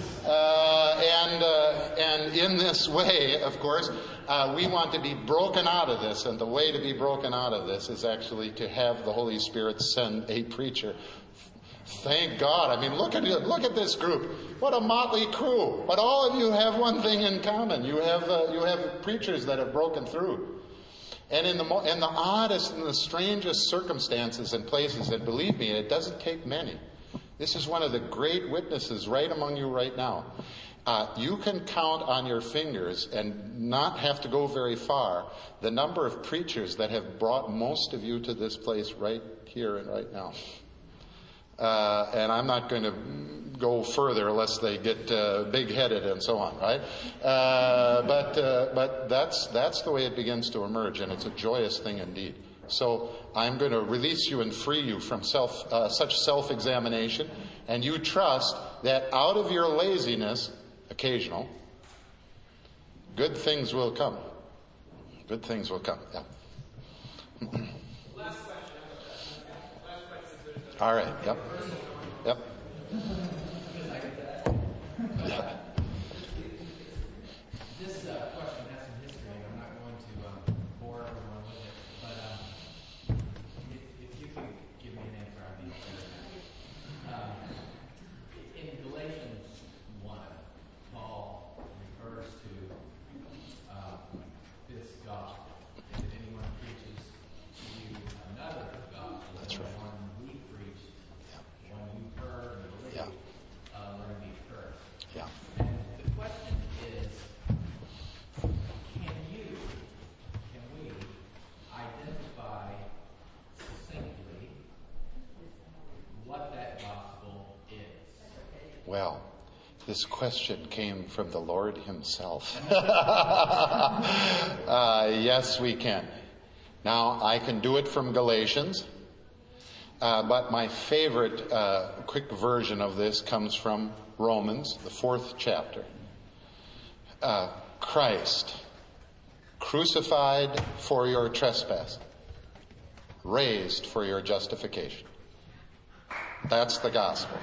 And in this way, of course, we want to be broken out of this. And the way to be broken out of this is actually to have the Holy Spirit send a preacher. Thank God. I mean, look at this group. What a motley crew. But all of you have one thing in common. You have preachers that have broken through. And in the oddest and the strangest circumstances and places, and believe me, it doesn't take many. This is one of the great witnesses right among you right now. You can count on your fingers and not have to go very far the number of preachers that have brought most of you to this place right here and right now. And I'm not going to go further unless they get big-headed and so on, right? But that's the way it begins to emerge, and it's a joyous thing indeed. So I'm going to release you and free you from such self-examination, and you trust that out of your laziness, occasional, good things will come. Good things will come. Yeah. Last question. All right. Yep. Yep. Yeah. This question has some history, and I'm not going to bore everyone with it, but if you can give me an answer, I'd be very happy. In Galatians 1, Paul refers to this gospel. If anyone preaches to you another gospel, That's right. one we preached, one you heard and believed, Yeah. learn me first. Yeah. And the question is, can we identify succinctly what that gospel is? Well, this question came from the Lord himself. Yes, we can. Now, I can do it from Galatians, but my favorite quick version of this comes from Romans, the 4th chapter. Christ, crucified for your trespass, raised for your justification. That's the gospel.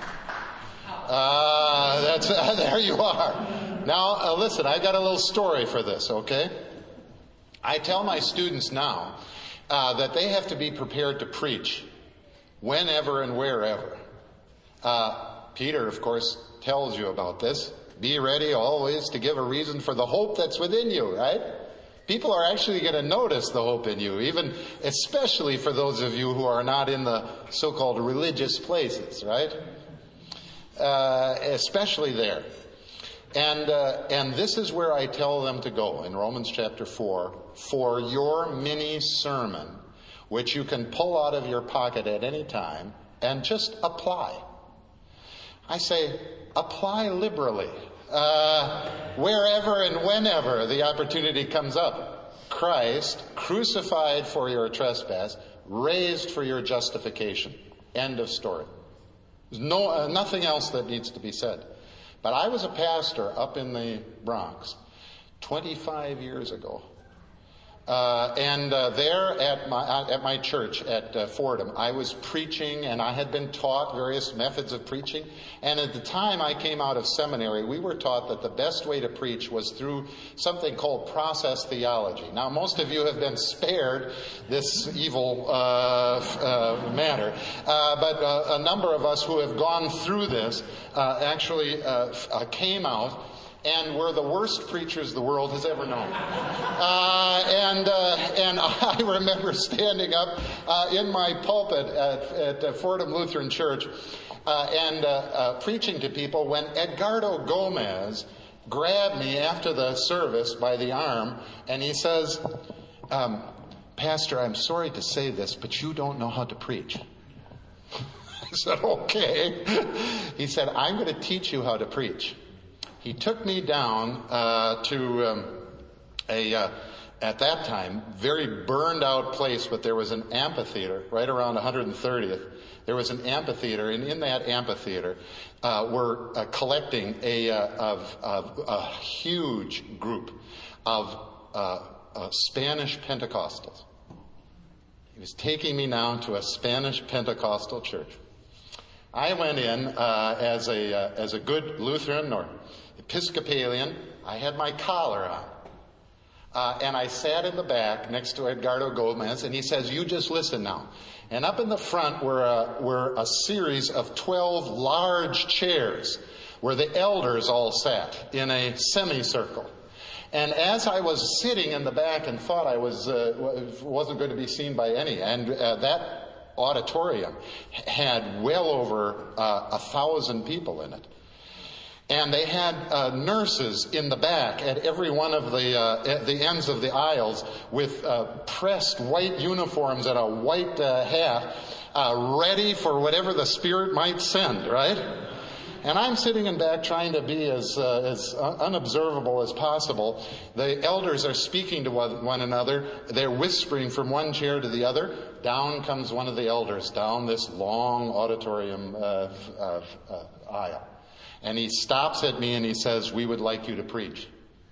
There you are. Now, listen, I got a little story for this, okay? I tell my students now that they have to be prepared to preach whenever and wherever. Peter, of course, tells you about this. Be ready always to give a reason for the hope that's within you, right? People are actually going to notice the hope in you, even especially for those of you who are not in the so-called religious places, right? Especially there. And this is where I tell them to go in Romans chapter 4 for your mini sermon, which you can pull out of your pocket at any time and just apply. I say, apply liberally, wherever and whenever the opportunity comes up. Christ, crucified for your trespass, raised for your justification. End of story. There's nothing else that needs to be said. But I was a pastor up in the Bronx 25 years ago. And there at my church at Fordham, I was preaching, and I had been taught various methods of preaching. And at the time I came out of seminary, we were taught that the best way to preach was through something called process theology. Now, most of you have been spared this evil matter, but a number of us who have gone through this actually came out and we're the worst preachers the world has ever known. And I remember standing up in my pulpit at Fordham Lutheran Church and preaching to people when Edgardo Gomez grabbed me after the service by the arm and he says, Pastor, I'm sorry to say this, but you don't know how to preach. I said, okay. He said, I'm going to teach you how to preach. He took me down to at that time, very burned out place, but there was an amphitheater right around 130th. There was an amphitheater, and in that amphitheater we're collecting a huge group of Spanish Pentecostals. He was taking me now to a Spanish Pentecostal church. I went in as a good Lutheran or Episcopalian. I had my collar on. And I sat in the back next to Edgardo Gomez, and he says, you just listen now. And up in the front were a series of 12 large chairs where the elders all sat in a semicircle. And as I was sitting in the back and thought I wasn't going to be seen by any, and that auditorium had well over 1,000 people in it. And they had nurses in the back at every one of at the ends of the aisles with pressed white uniforms and a white hat, ready for whatever the Spirit might send, right? And I'm sitting in back trying to be as unobservable as possible. The elders are speaking to one another. They're whispering from one chair to the other. Down comes one of the elders down this long auditorium aisle. And he stops at me and he says, "We would like you to preach."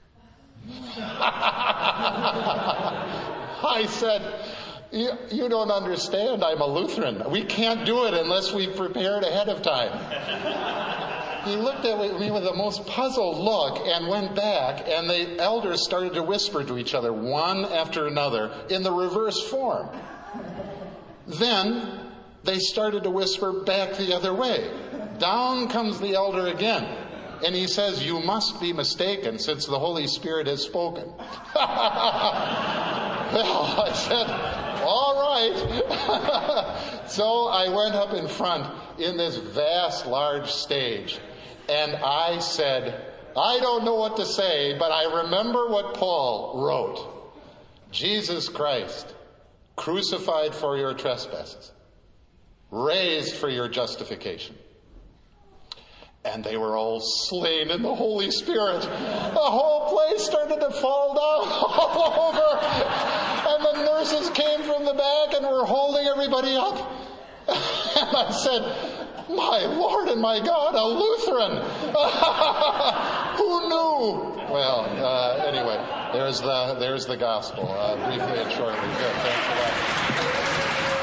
I said, you don't understand. I'm a Lutheran. We can't do it unless we've prepared ahead of time. He looked at me with the most puzzled look and went back, and the elders started to whisper to each other, one after another, in the reverse form. Then they started to whisper back the other way. Down comes the elder again, and he says, "You must be mistaken, since the Holy Spirit has spoken." Well, I said, "All right." So I went up in front in this vast, large stage, and I said, I don't know what to say, but I remember what Paul wrote. Jesus Christ, crucified for your trespasses, raised for your justification. And they were all slain in the Holy Spirit. The whole place started to fall down all over. And the nurses came from the back and were holding everybody up. And I said, "My Lord and my God, a Lutheran." Who knew? Well, anyway, there's the gospel, briefly and shortly. Good, thanks a lot.